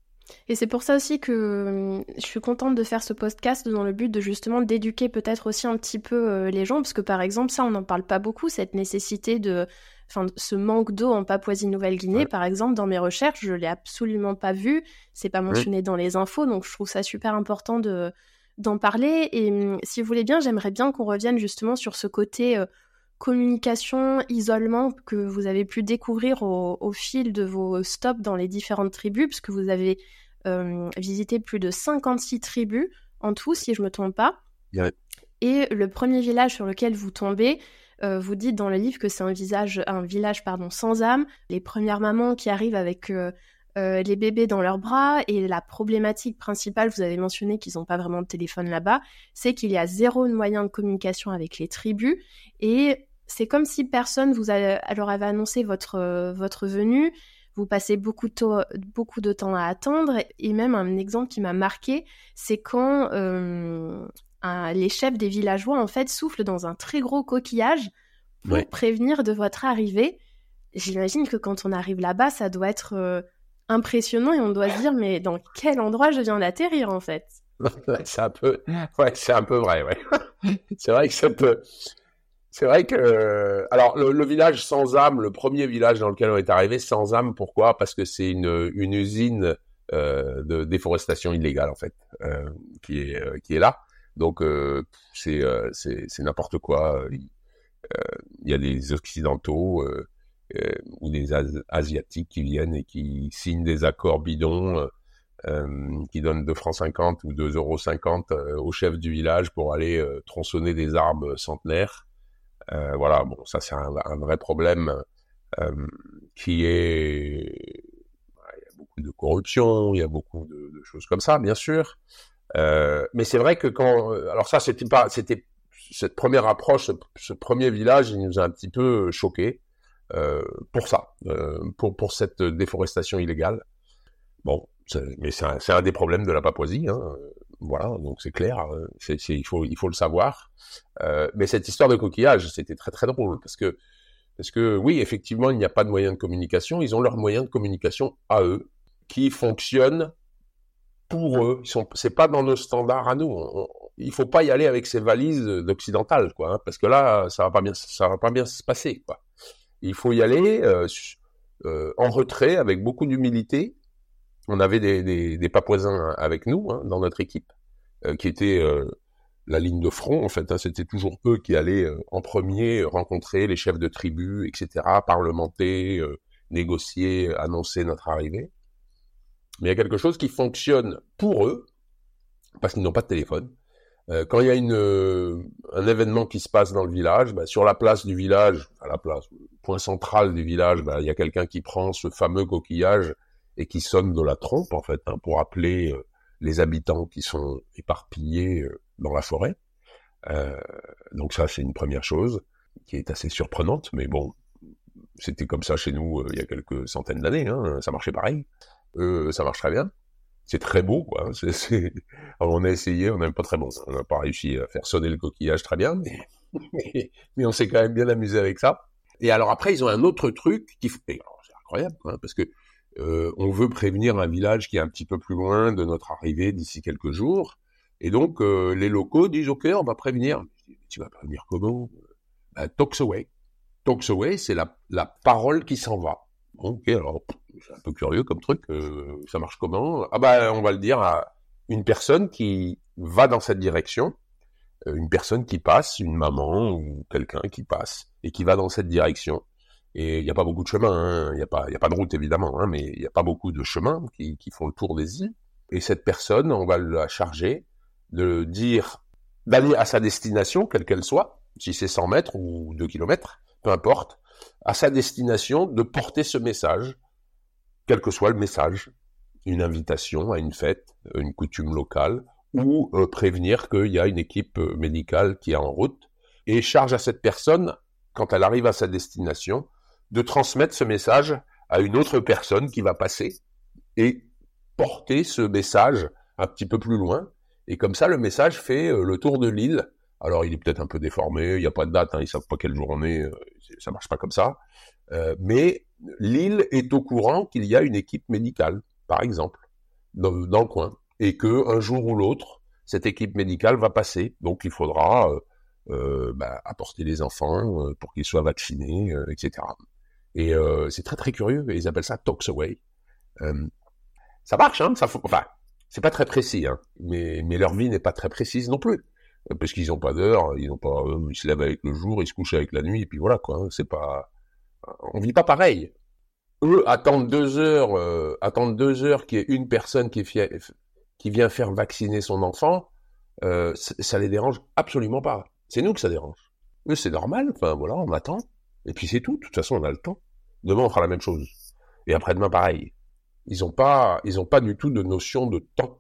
Et c'est pour ça aussi que euh, je suis contente de faire ce podcast dans le but de justement d'éduquer peut-être aussi un petit peu euh, les gens, parce que par exemple, ça, on n'en parle pas beaucoup, cette nécessité de... Enfin, ce manque d'eau en Papouasie-Nouvelle-Guinée, ouais. Par exemple, dans mes recherches, je l'ai absolument pas vu, c'est pas mentionné ouais. Dans les infos, donc je trouve ça super important de, d'en parler. Et euh, si vous voulez bien, j'aimerais bien qu'on revienne justement sur ce côté... Euh, communication, isolement que vous avez pu découvrir au, au fil de vos stops dans les différentes tribus, puisque vous avez euh, visité plus de cinquante-six tribus en tout, si je ne me trompe pas. Yeah. Et le premier village sur lequel vous tombez, euh, vous dites dans le livre que c'est un, visage, un village pardon, sans âme. Les premières mamans qui arrivent avec euh, euh, les bébés dans leurs bras, et la problématique principale, vous avez mentionné qu'ils n'ont pas vraiment de téléphone là-bas, c'est qu'il y a zéro moyen de communication avec les tribus, et c'est comme si personne vous a, leur avait annoncé votre, euh, votre venue. Vous passez beaucoup de, to- beaucoup de temps à attendre, et même un exemple qui m'a marqué, c'est quand euh, un, les chefs des villageois en fait soufflent dans un très gros coquillage pour ouais. prévenir de votre arrivée. J'imagine que quand on arrive là-bas, ça doit être euh, impressionnant, et on doit se dire mais dans quel endroit je viens d'atterrir en fait. C'est un peu, ouais, c'est un peu vrai, ouais. C'est vrai que ça peut. C'est vrai que, euh, alors le, le village sans âme, le premier village dans lequel on est arrivé, sans âme, pourquoi? Parce que c'est une, une usine euh, de déforestation illégale en fait, euh, qui est euh, qui est là. Donc euh, c'est euh, c'est c'est n'importe quoi. Il euh, y a des occidentaux euh, euh, ou des As- asiatiques qui viennent et qui signent des accords bidons, euh, euh, qui donnent deux francs cinquante ou deux euros cinquante euh, au chef du village pour aller euh, tronçonner des arbres centenaires. Euh, voilà, bon, ça c'est un, un vrai problème euh, qui est... Il y a beaucoup de corruption, il y a beaucoup de, de choses comme ça, bien sûr. Euh, mais c'est vrai que quand... Alors ça, c'était pas, c'était cette première approche, ce, ce premier village, il nous a un petit peu choqués euh, pour ça, euh, pour, pour cette déforestation illégale. Bon, c'est, mais c'est un, c'est un des problèmes de la Papouasie, hein. Voilà, donc c'est clair, c'est, c'est, il faut, il faut le savoir. Euh, mais cette histoire de coquillage, c'était très très drôle parce que, parce que oui, effectivement, il n'y a pas de moyens de communication. Ils ont leurs moyens de communication à eux, qui fonctionnent pour eux. Ils sont, c'est pas dans nos standards à nous. On, on, il faut pas y aller avec ces valises d'occidentales, quoi, hein, parce que là, ça va pas bien, ça va pas bien se passer, quoi. Il faut y aller euh, euh, en retrait, avec beaucoup d'humilité. On avait des, des, des Papouasins avec nous, hein, dans notre équipe, euh, qui étaient euh, la ligne de front, en fait. Hein, c'était toujours eux qui allaient euh, en premier rencontrer les chefs de tribus, et cetera, parlementer, euh, négocier, annoncer notre arrivée. Mais il y a quelque chose qui fonctionne pour eux, parce qu'ils n'ont pas de téléphone. Euh, quand il y a une, euh, un événement qui se passe dans le village, bah, sur la place du village, à la place, le point central du village, bah, il y a quelqu'un qui prend ce fameux coquillage et qui sonne de la trompe, en fait, hein, pour appeler euh, les habitants qui sont éparpillés euh, dans la forêt. Euh, donc ça, c'est une première chose qui est assez surprenante, mais bon, c'était comme ça chez nous euh, il y a quelques centaines d'années, hein, ça marchait pareil. Euh, ça marche très bien. C'est très beau, quoi. C'est, c'est... Alors, on a essayé, on n'est pas très bon. On n'a pas réussi à faire sonner le coquillage très bien, mais, mais, mais on s'est quand même bien amusé avec ça. Et alors après, ils ont un autre truc qui, et alors, c'est incroyable, quoi, parce que euh, on veut prévenir un village qui est un petit peu plus loin de notre arrivée d'ici quelques jours, et donc euh, les locaux disent OK, on va prévenir. Je dis, tu vas prévenir comment? Bah, talks away. Talks away, c'est la, la parole qui s'en va. Bon, ok, alors c'est un peu curieux comme truc. Euh, ça marche comment? Ah bah, on va le dire à une personne qui va dans cette direction, euh, une personne qui passe, une maman ou quelqu'un qui passe et qui va dans cette direction. Et il n'y a pas beaucoup de chemins, hein. Il n'y a pas, il y a pas de route évidemment, hein, mais il n'y a pas beaucoup de chemins qui, qui font le tour des îles. Et cette personne, on va la charger de dire, d'aller à sa destination, quelle qu'elle soit, si c'est cent mètres ou deux kilomètres, peu importe, à sa destination, de porter ce message, quel que soit le message, une invitation à une fête, une coutume locale, ou euh, prévenir qu'il y a une équipe médicale qui est en route, et charge à cette personne, quand elle arrive à sa destination, de transmettre ce message à une autre personne qui va passer, et porter ce message un petit peu plus loin, et comme ça le message fait euh, le tour de l'île. Alors il est peut-être un peu déformé, il n'y a pas de date, hein, ils savent pas quelle journée, euh, ça marche pas comme ça, euh, mais l'île est au courant qu'il y a une équipe médicale, par exemple, dans, dans le coin, et que un jour ou l'autre, cette équipe médicale va passer, donc il faudra euh, euh, bah, apporter les enfants euh, pour qu'ils soient vaccinés, euh, et cetera. Et euh, c'est très très curieux, ils appellent ça talks away. Euh, ça marche, hein, ça faut, enfin, c'est pas très précis, hein, mais, mais leur vie n'est pas très précise non plus. Parce qu'ils n'ont pas d'heure, ils n'ont pas, euh, ils se lèvent avec le jour, ils se couchent avec la nuit, et puis voilà, quoi, hein, c'est pas, on vit pas pareil. Eux attendent deux heures, euh, attendent deux heures qu'il y ait une personne qui, fie, qui vient faire vacciner son enfant, euh, ça les dérange absolument pas. C'est nous que ça dérange. Eux, c'est normal, enfin voilà, on attend, et puis c'est tout, de toute façon, on a le temps. Demain, on fera la même chose. Et après-demain, pareil. Ils ont pas, ils ont pas du tout de notion de temps.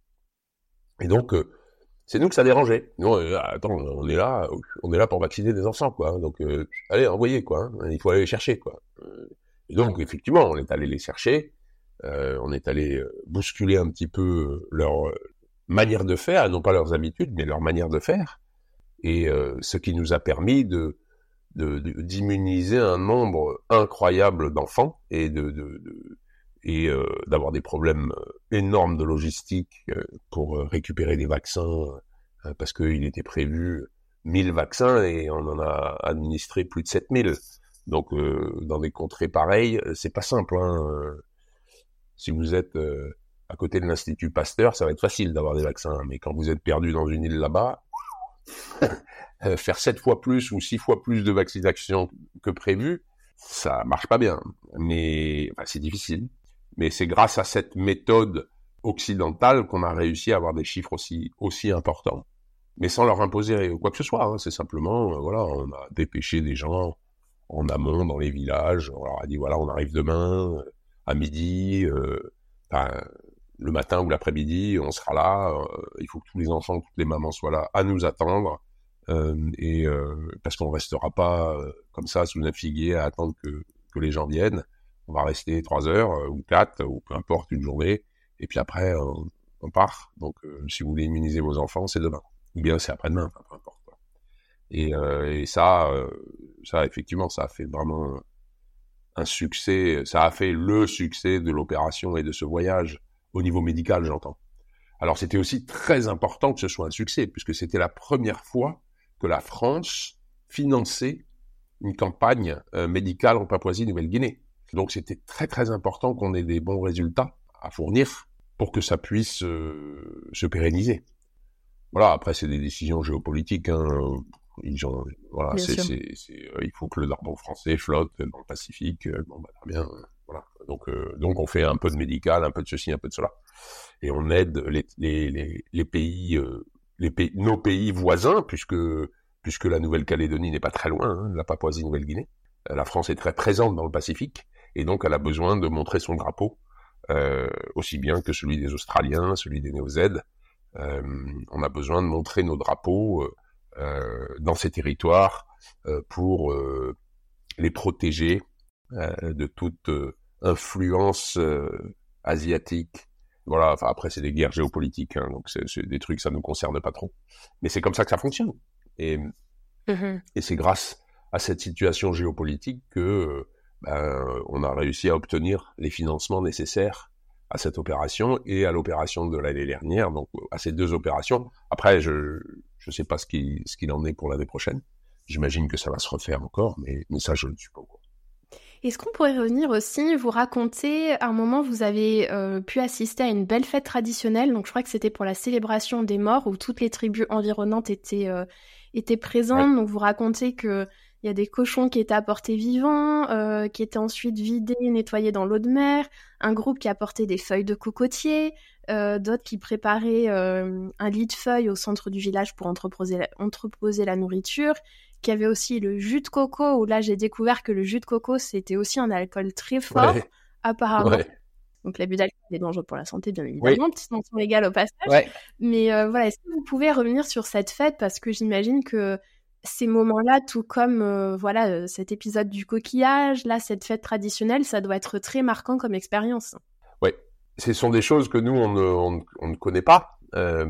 Et donc, euh, c'est nous que ça dérangeait. Non, euh, attends, on est là, on est là pour vacciner des enfants, quoi. Donc, euh, allez, envoyez, quoi. Hein. Il faut aller les chercher, quoi. Et donc, effectivement, on est allé les chercher. Euh, on est allé bousculer un petit peu leur manière de faire, non pas leurs habitudes, mais leur manière de faire. Et euh, ce qui nous a permis de, de, de d'immuniser un nombre incroyable d'enfants et de, de, de et euh, d'avoir des problèmes énormes de logistique euh, pour récupérer des vaccins, euh, parce qu'il était prévu mille vaccins et on en a administré plus de sept mille. Donc, euh, dans des contrées pareilles, c'est pas simple. Hein. Si vous êtes euh, à côté de l'Institut Pasteur, ça va être facile d'avoir des vaccins. Mais quand vous êtes perdu dans une île là-bas, faire sept fois plus ou six fois plus de vaccination que prévu, ça marche pas bien. Mais enfin, c'est difficile. Mais c'est grâce à cette méthode occidentale qu'on a réussi à avoir des chiffres aussi, aussi importants. Mais sans leur imposer quoi que ce soit. Hein. C'est simplement, euh, voilà, on a dépêché des gens en amont dans les villages. On leur a dit, voilà, on arrive demain, euh, à midi, euh, enfin, le matin ou l'après-midi, on sera là. Euh, il faut que tous les enfants, toutes les mamans soient là à nous attendre. euh, et euh, parce qu'on restera pas euh, comme ça sous un figuier à attendre que que les gens viennent. On va rester trois heures euh, ou quatre ou peu importe une journée, et puis après on, on part. Donc euh, si vous voulez immuniser vos enfants, c'est demain, ou bien c'est après-demain, enfin, peu importe. Quoi. Et, euh, et ça, euh, ça effectivement, ça a fait vraiment un succès. Ça a fait le succès de l'opération et de ce voyage au niveau médical, j'entends. Alors c'était aussi très important que ce soit un succès, puisque c'était la première fois que la France finançait une campagne euh, médicale en Papouasie-Nouvelle-Guinée. Donc c'était très très important qu'on ait des bons résultats à fournir pour que ça puisse euh, se pérenniser. Voilà, après c'est des décisions géopolitiques. Hein. Ils ont, voilà, Bien c'est, sûr. c'est, c'est, euh, il faut que le drapeau français flotte dans le Pacifique. Euh, bon, bah, très bien. euh, Voilà. Donc, euh, donc on fait un peu de médical, un peu de ceci, un peu de cela, et on aide les les les, les pays, euh, les pays, nos pays voisins, puisque puisque la Nouvelle-Calédonie n'est pas très loin, hein, la Papouasie-Nouvelle-Guinée. Euh, La France est très présente dans le Pacifique, et donc elle a besoin de montrer son drapeau, euh, aussi bien que celui des Australiens, celui des Néo-Z. Euh, on a besoin de montrer nos drapeaux euh, euh, dans ces territoires euh, pour euh, les protéger euh, de toute euh, influence euh, asiatique. Voilà, enfin après c'est des guerres géopolitiques, hein, donc c'est, c'est des trucs ça nous concerne pas trop. Mais c'est comme ça que ça fonctionne. Et, Mhm. et c'est grâce à cette situation géopolitique que euh, ben, on a réussi à obtenir les financements nécessaires à cette opération et à l'opération de l'année dernière, donc à ces deux opérations. Après, je je sais pas ce qui ce qu'il en est pour l'année prochaine. J'imagine que ça va se refaire encore, mais, mais ça je ne suis pas au courant. Est-ce qu'on pourrait revenir aussi, vous raconter, à un moment, vous avez euh, pu assister à une belle fête traditionnelle, donc je crois que c'était pour la célébration des morts, où toutes les tribus environnantes étaient, euh, étaient Ouais. présentes, donc vous racontez que il y a des cochons qui étaient apportés vivants, euh, qui étaient ensuite vidés, nettoyés dans l'eau de mer, un groupe qui apportait des feuilles de cocotier, euh, d'autres qui préparaient euh, un lit de feuilles au centre du village pour entreposer la, entreposer la nourriture, qu'il y avait aussi le jus de coco, où là j'ai découvert que le jus de coco c'était aussi un alcool très fort, Ouais. apparemment. Ouais. Donc l'abus d'alcool est dangereux pour la santé, bien Oui. évidemment, petite mention légale au passage. Ouais. Mais euh, voilà, est-ce que vous pouvez revenir sur cette fête, parce que j'imagine que ces moments-là, tout comme euh, voilà euh, cet épisode du coquillage, là cette fête traditionnelle, ça doit être très marquant comme expérience. Ouais. Ce sont des choses que nous on ne, on, on ne connaît pas. Euh,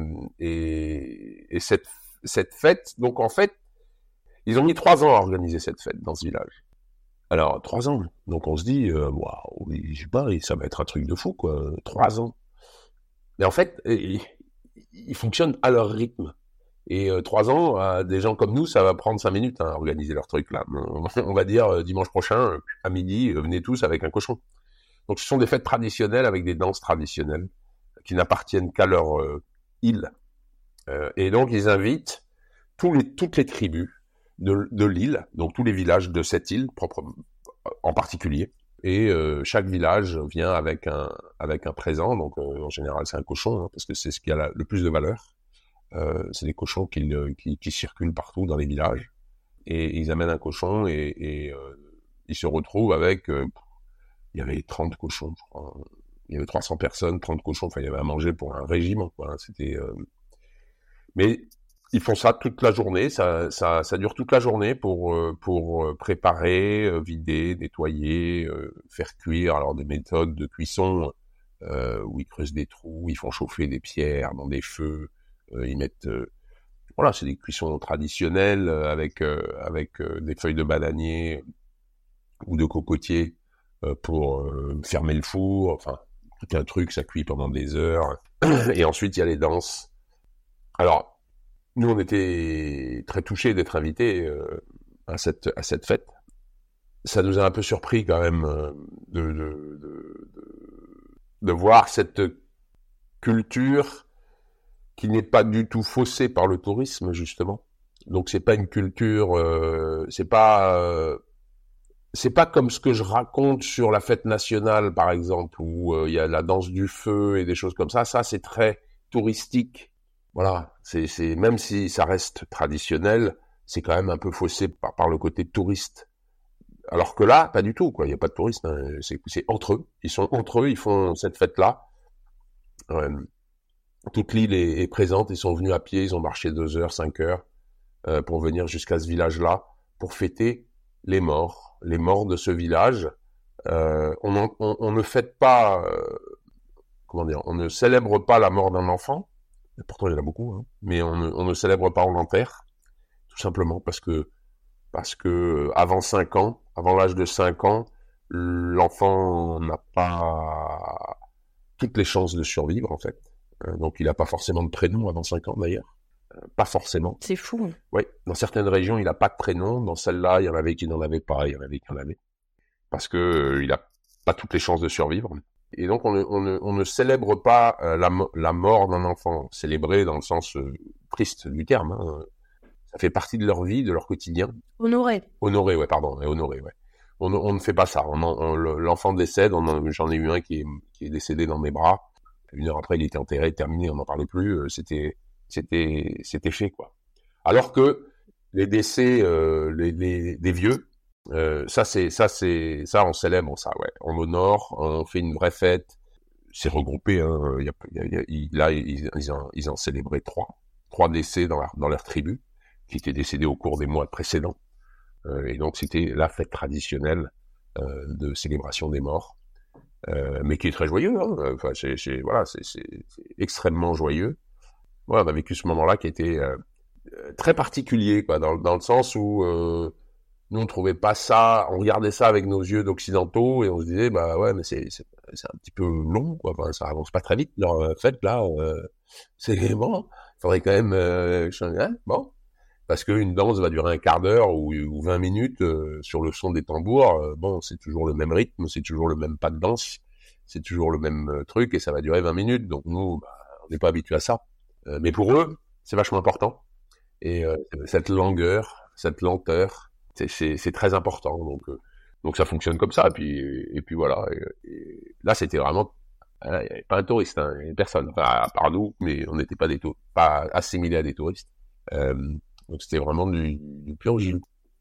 et, et cette cette fête, donc en fait, ils ont mis trois ans à organiser cette fête dans ce village. Alors trois ans. Donc on se dit, euh, waouh, oui, je sais pas, ça va être un truc de fou quoi. Trois ans. Mais en fait, ils, ils fonctionnent à leur rythme. Et euh, trois ans, à des gens comme nous, ça va prendre cinq minutes hein, à organiser leur truc là. On va dire euh, dimanche prochain, à midi, euh, venez tous avec un cochon. Donc ce sont des fêtes traditionnelles avec des danses traditionnelles qui n'appartiennent qu'à leur euh, île. Euh, et donc ils invitent tous les, toutes les tribus de, de l'île, donc tous les villages de cette île propre, en particulier. Et euh, chaque village vient avec un avec un présent. Donc euh, en général c'est un cochon hein, parce que c'est ce qui a la, le plus de valeur. Euh, c'est des cochons qui, qui, qui circulent partout dans les villages. Et ils amènent un cochon et, et euh, ils se retrouvent avec... Euh, il y avait trente cochons, je crois. Il y avait trois cents personnes, trente cochons. Enfin, il y avait à manger pour un régiment, quoi. C'était... Euh... Mais ils font ça toute la journée. Ça, ça, ça dure toute la journée pour, euh, pour préparer, euh, vider, nettoyer, euh, faire cuire. Alors, des méthodes de cuisson euh, où ils creusent des trous, ils font chauffer des pierres dans des feux. Euh, ils mettent... Euh, voilà, c'est des cuissons traditionnelles euh, avec, euh, avec euh, des feuilles de bananier ou de cocotier euh, pour euh, fermer le four. Enfin, tout un truc, ça cuit pendant des heures. Et ensuite, il y a les danses. Alors, nous, on était très touchés d'être invités euh, à cette à cette fête. Ça nous a un peu surpris quand même euh, de, de, de, de, de voir cette culture qui n'est pas du tout faussée par le tourisme, justement. Donc, c'est pas une culture... Euh, c'est pas... Euh, c'est pas comme ce que je raconte sur la fête nationale, par exemple, où il euh, y a la danse du feu et des choses comme ça. Ça, c'est très touristique. Voilà, c'est, c'est même si ça reste traditionnel, c'est quand même un peu faussé par, par le côté touriste. Alors que là, pas du tout, quoi. Il y a pas de touristes. Hein. C'est, c'est entre eux. Ils sont entre eux. Ils font cette fête-là. Euh, toute l'île est, est présente. Ils sont venus à pied. Ils ont marché deux heures, cinq heures. euh, pour venir jusqu'à ce village-là, pour fêter les morts, les morts de ce village. Euh, on, en, on, on ne fête pas, euh, comment dire, on ne célèbre pas la mort d'un enfant, pourtant il y en a beaucoup, hein, mais on ne, on ne célèbre pas, on l'enterre, tout simplement parce que, parce que avant cinq ans, avant l'âge de cinq ans, l'enfant n'a pas toutes les chances de survivre, en fait. Euh, donc il n'a pas forcément de prénom avant cinq ans, d'ailleurs. Euh, pas forcément. C'est fou. Oui, dans certaines régions, il n'a pas de prénom. Dans celle-là, il y en avait qui n'en avaient pas, il y en avait qui en avaient. Parce que euh, il n'a pas toutes les chances de survivre. Et donc, on ne, on ne, on ne célèbre pas euh, la, la mort d'un enfant. Célébrer dans le sens euh, triste du terme. Hein. Ça fait partie de leur vie, de leur quotidien. Honorer. Honorer, ouais, pardon. Honorer, ouais. On, on ne fait pas ça. On, on, l'enfant décède. On, j'en ai eu un qui est, qui est décédé dans mes bras. Une heure après, il était enterré, terminé. On n'en parlait plus. C'était, c'était, c'était fait, quoi. Alors que les décès, euh, les, les, des vieux, euh, ça c'est, ça c'est, ça on célèbre ça, ouais. On honore, on fait une vraie fête. C'est regroupé. Hein. Il y a, il y a, il, là, ils, ils, en, ils en célébraient trois, trois décès dans, la, dans leur tribu, qui étaient décédés au cours des mois précédents. Euh, et donc c'était la fête traditionnelle euh, de célébration des morts, euh, mais qui est très joyeux. Hein. Enfin, c'est, c'est voilà, c'est, c'est, c'est extrêmement joyeux. Voilà, on a vécu ce moment-là qui était euh, très particulier, quoi, dans, dans le sens où euh, nous on trouvait pas ça, on regardait ça avec nos yeux d'occidentaux et on se disait bah ouais mais c'est c'est, c'est un petit peu long, quoi, enfin, ça avance pas très vite leur fête là, euh, c'est bon, il faudrait quand même euh, hein, bon. Parce qu'une danse va durer un quart d'heure ou, ou vingt minutes euh, sur le son des tambours. Euh, bon, c'est toujours le même rythme, c'est toujours le même pas de danse, c'est toujours le même euh, truc et ça va durer vingt minutes. Donc nous, bah, on n'est pas habitués à ça. Euh, mais pour eux, c'est vachement important. Et euh, cette longueur, cette lenteur, c'est, c'est, c'est très important. Donc, euh, donc ça fonctionne comme ça. Et puis, et, et puis voilà. Et, et là, c'était vraiment... Il n'y avait pas un touriste, hein, il y avait personne. Enfin, à part nous, mais on n'était pas des tou- pas assimilés à des touristes. Euh, Donc c'était vraiment du, du pur Gilles.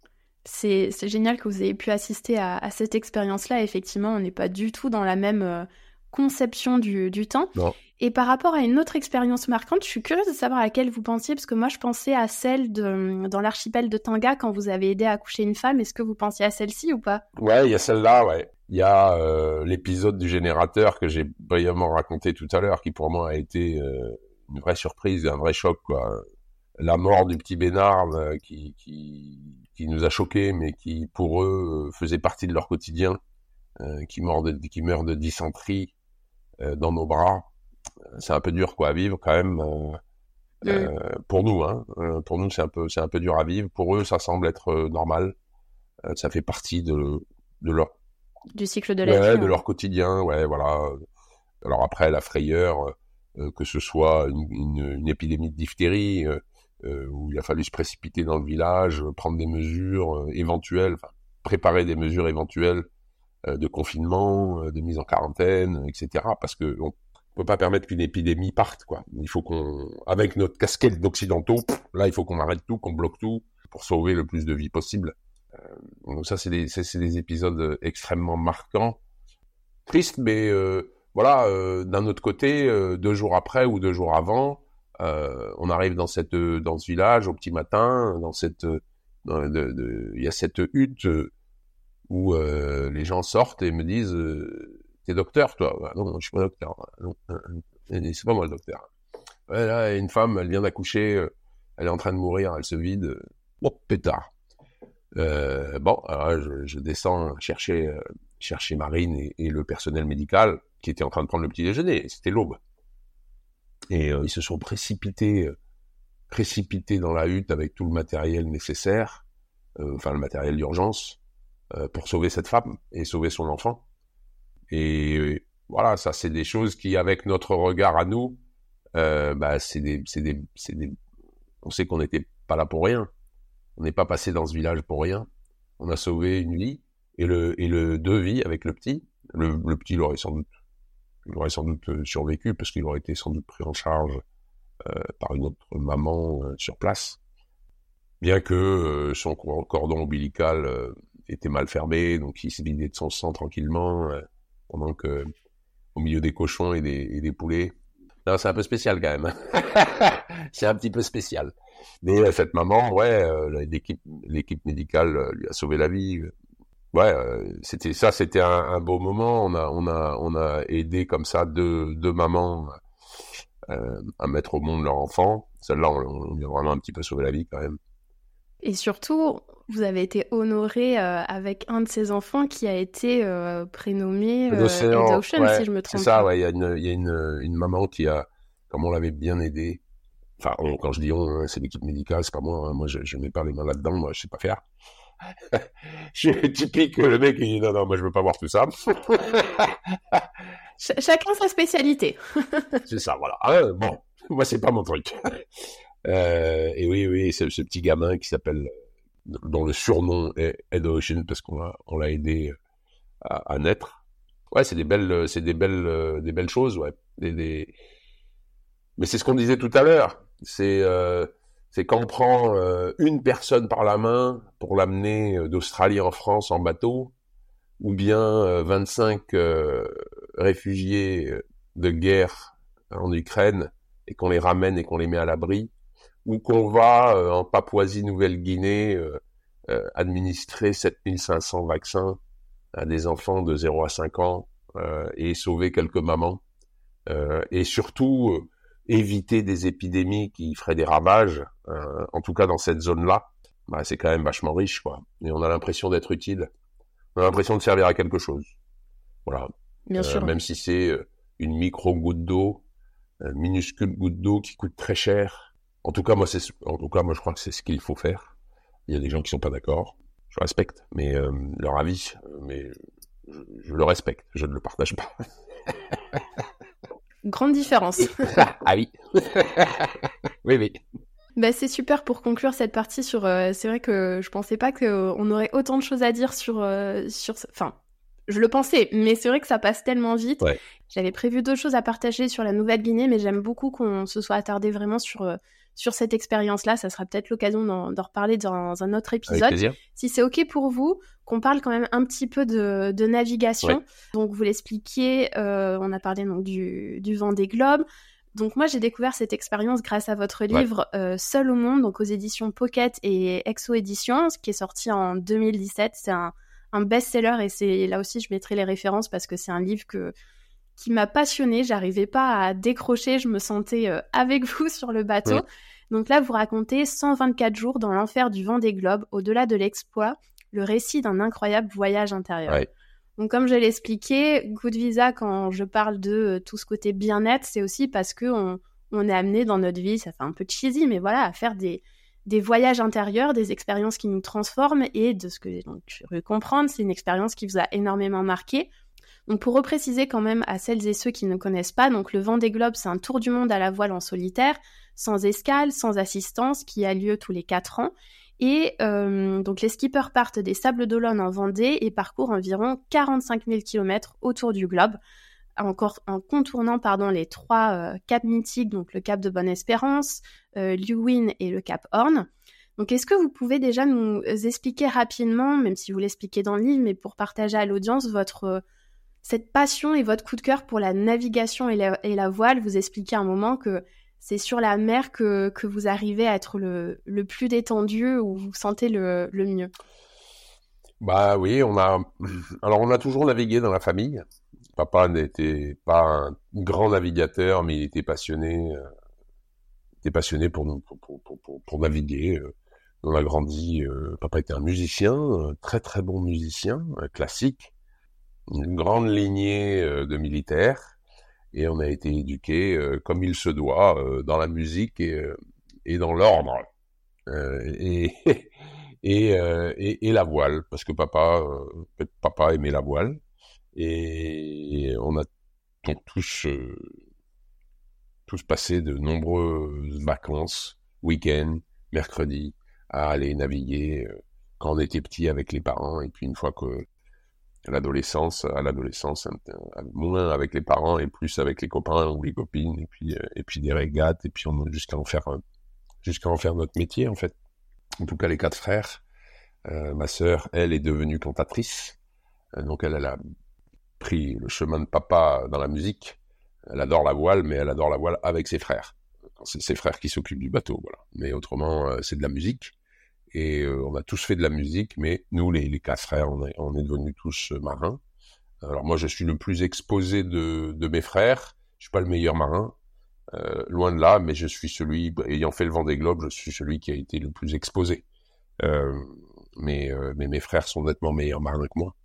C'est, c'est génial que vous ayez pu assister à, à cette expérience-là. Effectivement, on n'est pas du tout dans la même euh, conception du, du temps. Non. Et par rapport à une autre expérience marquante, je suis curieuse de savoir à laquelle vous pensiez, parce que moi je pensais à celle de, dans l'archipel de Tonga quand vous avez aidé à accoucher une femme. Est-ce que vous pensiez à celle-ci ou pas? Ouais, il y a celle-là, ouais. Il y a euh, l'épisode du générateur que j'ai brièvement raconté tout à l'heure, qui pour moi a été euh, une vraie surprise, un vrai choc, quoi. La mort du petit Bénard euh, qui, qui, qui nous a choqués, mais qui pour eux euh, faisait partie de leur quotidien, euh, qui, meurt de, qui meurt de dysenterie euh, dans nos bras. C'est un peu dur, quoi, à vivre quand même. Euh, Mm. euh, pour nous, hein. Euh, pour nous, c'est un peu, c'est un peu dur à vivre. Pour eux, ça semble être euh, normal. Euh, ça fait partie de, de leur, Du cycle de la ouais, vie. de hein. leur quotidien, ouais, voilà. Alors après, la frayeur, euh, que ce soit une, une, une épidémie de diphtérie, euh, euh, où il a fallu se précipiter dans le village, euh, prendre des mesures euh, éventuelles, enfin, préparer des mesures éventuelles euh, de confinement, euh, de mise en quarantaine, et cetera. Parce que on peut pas permettre qu'une épidémie parte, quoi. Il faut qu'on, avec notre casquette d'occidentaux, pff, là, il faut qu'on arrête tout, qu'on bloque tout pour sauver le plus de vies possible. Euh, donc ça, c'est des, c'est, c'est des épisodes extrêmement marquants, tristes, mais euh, voilà. Euh, d'un autre côté, euh, deux jours après ou deux jours avant, euh, on arrive dans cette, dans ce village au petit matin, dans cette, dans, de, de, il y a cette hutte où euh, les gens sortent et me disent euh, t'es docteur toi? Bah, non, je suis pas docteur. Non, c'est pas moi le docteur. Ouais, là, une femme, elle vient d'accoucher, euh, elle est en train de mourir, elle se vide. Euh, bon, pétard. Euh, bon, alors je, je descends chercher, euh, chercher Marine et, et le personnel médical qui était en train de prendre le petit déjeuner. C'était l'aube. Et euh, ils se sont précipités, euh, précipités dans la hutte avec tout le matériel nécessaire, euh, enfin le matériel d'urgence, euh, pour sauver cette femme et sauver son enfant. Et euh, voilà, ça c'est des choses qui, avec notre regard à nous, euh, bah c'est des, c'est des, c'est des, on sait qu'on n'était pas là pour rien. On n'est pas passé dans ce village pour rien. On a sauvé une vie et le et le deux vies avec le petit. Le, le petit, il aurait sans doute, il aurait sans doute survécu parce qu'il aurait été sans doute pris en charge euh, par une autre maman euh, sur place. Bien que euh, son cordon ombilical euh, était mal fermé, donc il s'est vidé de son sang tranquillement euh, pendant que au milieu des cochons et des, et des poulets. Non, c'est un peu spécial quand même. C'est un petit peu spécial. Mais euh, cette maman, ouais, euh, l'équipe, l'équipe médicale euh, lui a sauvé la vie. Ouais, euh, c'était ça, c'était un, un beau moment. On a, on a, on a aidé comme ça deux, deux mamans euh, à mettre au monde leur enfant. Celle-là, on, on lui a vraiment un petit peu sauvé la vie quand même. Et surtout, vous avez été honoré euh, avec un de ses enfants qui a été euh, prénommé euh, Ed L'océan, Ocean, ouais, si je me c'est trompe ça, pas. ouais. Il y a une, il y a une, une maman qui a, comme on l'avait bien aidé. Enfin, on, quand je dis on, hein, c'est l'équipe médicale, c'est pas moi. Hein, moi, je, je mets pas les mains là-dedans. Moi, je sais pas faire. Je suis typique, le mec, il dit non, non, moi, je veux pas voir tout ça. Ch- chacun sa spécialité. C'est ça, voilà. Ah, bon, moi, c'est pas mon truc. Euh, et oui, oui, c'est ce petit gamin qui s'appelle, dont le surnom est Ed Ocean parce qu'on l'a, on l'a aidé à, à naître. Ouais, c'est des belles, c'est des belles, des belles choses, ouais. Des, des... Mais c'est ce qu'on disait tout à l'heure. C'est, euh, c'est quand on prend euh, une personne par la main pour l'amener d'Australie en France en bateau, ou bien euh, vingt-cinq euh, réfugiés de guerre en Ukraine et qu'on les ramène et qu'on les met à l'abri, ou qu'on va euh, en Papouasie-Nouvelle-Guinée euh, euh, administrer sept mille cinq cents vaccins à des enfants de zéro à cinq ans euh, et sauver quelques mamans, euh, et surtout euh, éviter des épidémies qui feraient des ravages, euh, en tout cas dans cette zone-là, bah, c'est quand même vachement riche, quoi. Et on a l'impression d'être utile, on a l'impression de servir à quelque chose. Voilà. Bien Euh, sûr. même si c'est une micro-goutte d'eau, une minuscule goutte d'eau qui coûte très cher. En tout cas, moi, c'est, en tout cas, moi, je crois que c'est ce qu'il faut faire. Il y a des gens qui sont pas d'accord. Je respecte, mais euh, leur avis, mais je, je le respecte. Je ne le partage pas. Grande différence. Ah oui. Oui, oui. Bah, c'est super pour conclure cette partie sur... euh, c'est vrai que je pensais pas qu'on aurait autant de choses à dire sur... euh, sur ce- Enfin, je le pensais, mais c'est vrai que ça passe tellement vite. Ouais. J'avais prévu d'autres choses à partager sur la Nouvelle-Guinée, mais j'aime beaucoup qu'on se soit attardé vraiment sur, euh, sur cette expérience-là. Ça sera peut-être l'occasion d'en, d'en reparler dans un autre Avec épisode. plaisir. Si c'est OK pour vous, qu'on parle quand même un petit peu de, de navigation. Ouais. Donc, vous l'expliquiez, euh, on a parlé donc du, du Vendée Globe. Donc moi, j'ai découvert cette expérience grâce à votre livre ouais. euh, Seul au monde, donc aux éditions Pocket et Exo Éditions, qui est sorti en deux mille dix-sept. C'est un, un best-seller et c'est là aussi, je mettrai les références parce que c'est un livre que, qui m'a passionnée. J'arrivais pas à décrocher, je me sentais euh, avec vous sur le bateau. Ouais. Donc là, vous racontez cent vingt-quatre jours dans l'enfer du Vendée Globe, au-delà de l'exploit, le récit d'un incroyable voyage intérieur. Ouais. Donc, comme je l'ai expliqué, Good Visa, quand je parle de euh, tout ce côté bien-être, c'est aussi parce qu'on on est amené dans notre vie, ça fait un peu cheesy, mais voilà, à faire des, des voyages intérieurs, des expériences qui nous transforment. Et de ce que donc, je veux comprendre, c'est une expérience qui vous a énormément marqué. Donc, pour repréciser quand même à celles et ceux qui ne connaissent pas, donc le Vendée Globe, c'est un tour du monde à la voile en solitaire, sans escale, sans assistance, qui a lieu tous les quatre ans. Et euh, donc les skippers partent des Sables d'Olonne en Vendée et parcourent environ quarante-cinq mille kilomètres autour du globe, encore en contournant pardon, les trois euh, caps mythiques, donc le cap de Bonne-Espérance, euh, Leeuwin et le cap Horn. Donc est-ce que vous pouvez déjà nous expliquer rapidement, même si vous l'expliquez dans le livre, mais pour partager à l'audience votre euh, cette passion et votre coup de cœur pour la navigation et la, et la voile? Vous expliquez à un moment que c'est sur la mer que, que vous arrivez à être le, le plus détendu, où vous vous sentez le, le mieux. Bah oui, on a, alors on a toujours navigué dans la famille. Papa n'était pas un grand navigateur, mais il était passionné, euh, était passionné pour, nous, pour, pour, pour, pour naviguer. On a grandi, euh, papa était un musicien, un très très bon musicien, un classique, une grande lignée euh, de militaires. Et on a été éduqués euh, comme il se doit euh, dans la musique et, euh, et dans l'ordre euh, et, et, euh, et et la voile parce que papa euh, papa aimait la voile et on a donc tous euh, tous passé de nombreuses vacances, week-ends, mercredis à aller naviguer euh, quand on était petit avec les parents et puis une fois que à l'adolescence, à l'adolescence, moins avec les parents et plus avec les copains ou les copines, et puis euh, et puis des régates, et puis on jusqu'à en faire jusqu'à en faire notre métier en fait. En tout cas, les quatre frères. Euh, ma sœur, elle, est devenue cantatrice, euh, donc elle, elle a pris le chemin de papa dans la musique. Elle adore la voile, mais elle adore la voile avec ses frères. c'est ses frères qui s'occupent du bateau, voilà. Mais autrement, euh, c'est de la musique. Et euh, on a tous fait de la musique, mais nous, les, les quatre frères, on est, on est devenus tous marins. Alors moi, je suis le plus exposé de, de mes frères. Je suis pas le meilleur marin, euh, loin de là, mais je suis celui, ayant fait le Vendée Globe, je suis celui qui a été le plus exposé. Euh, mais, euh, mais mes frères sont nettement meilleurs marins que moi.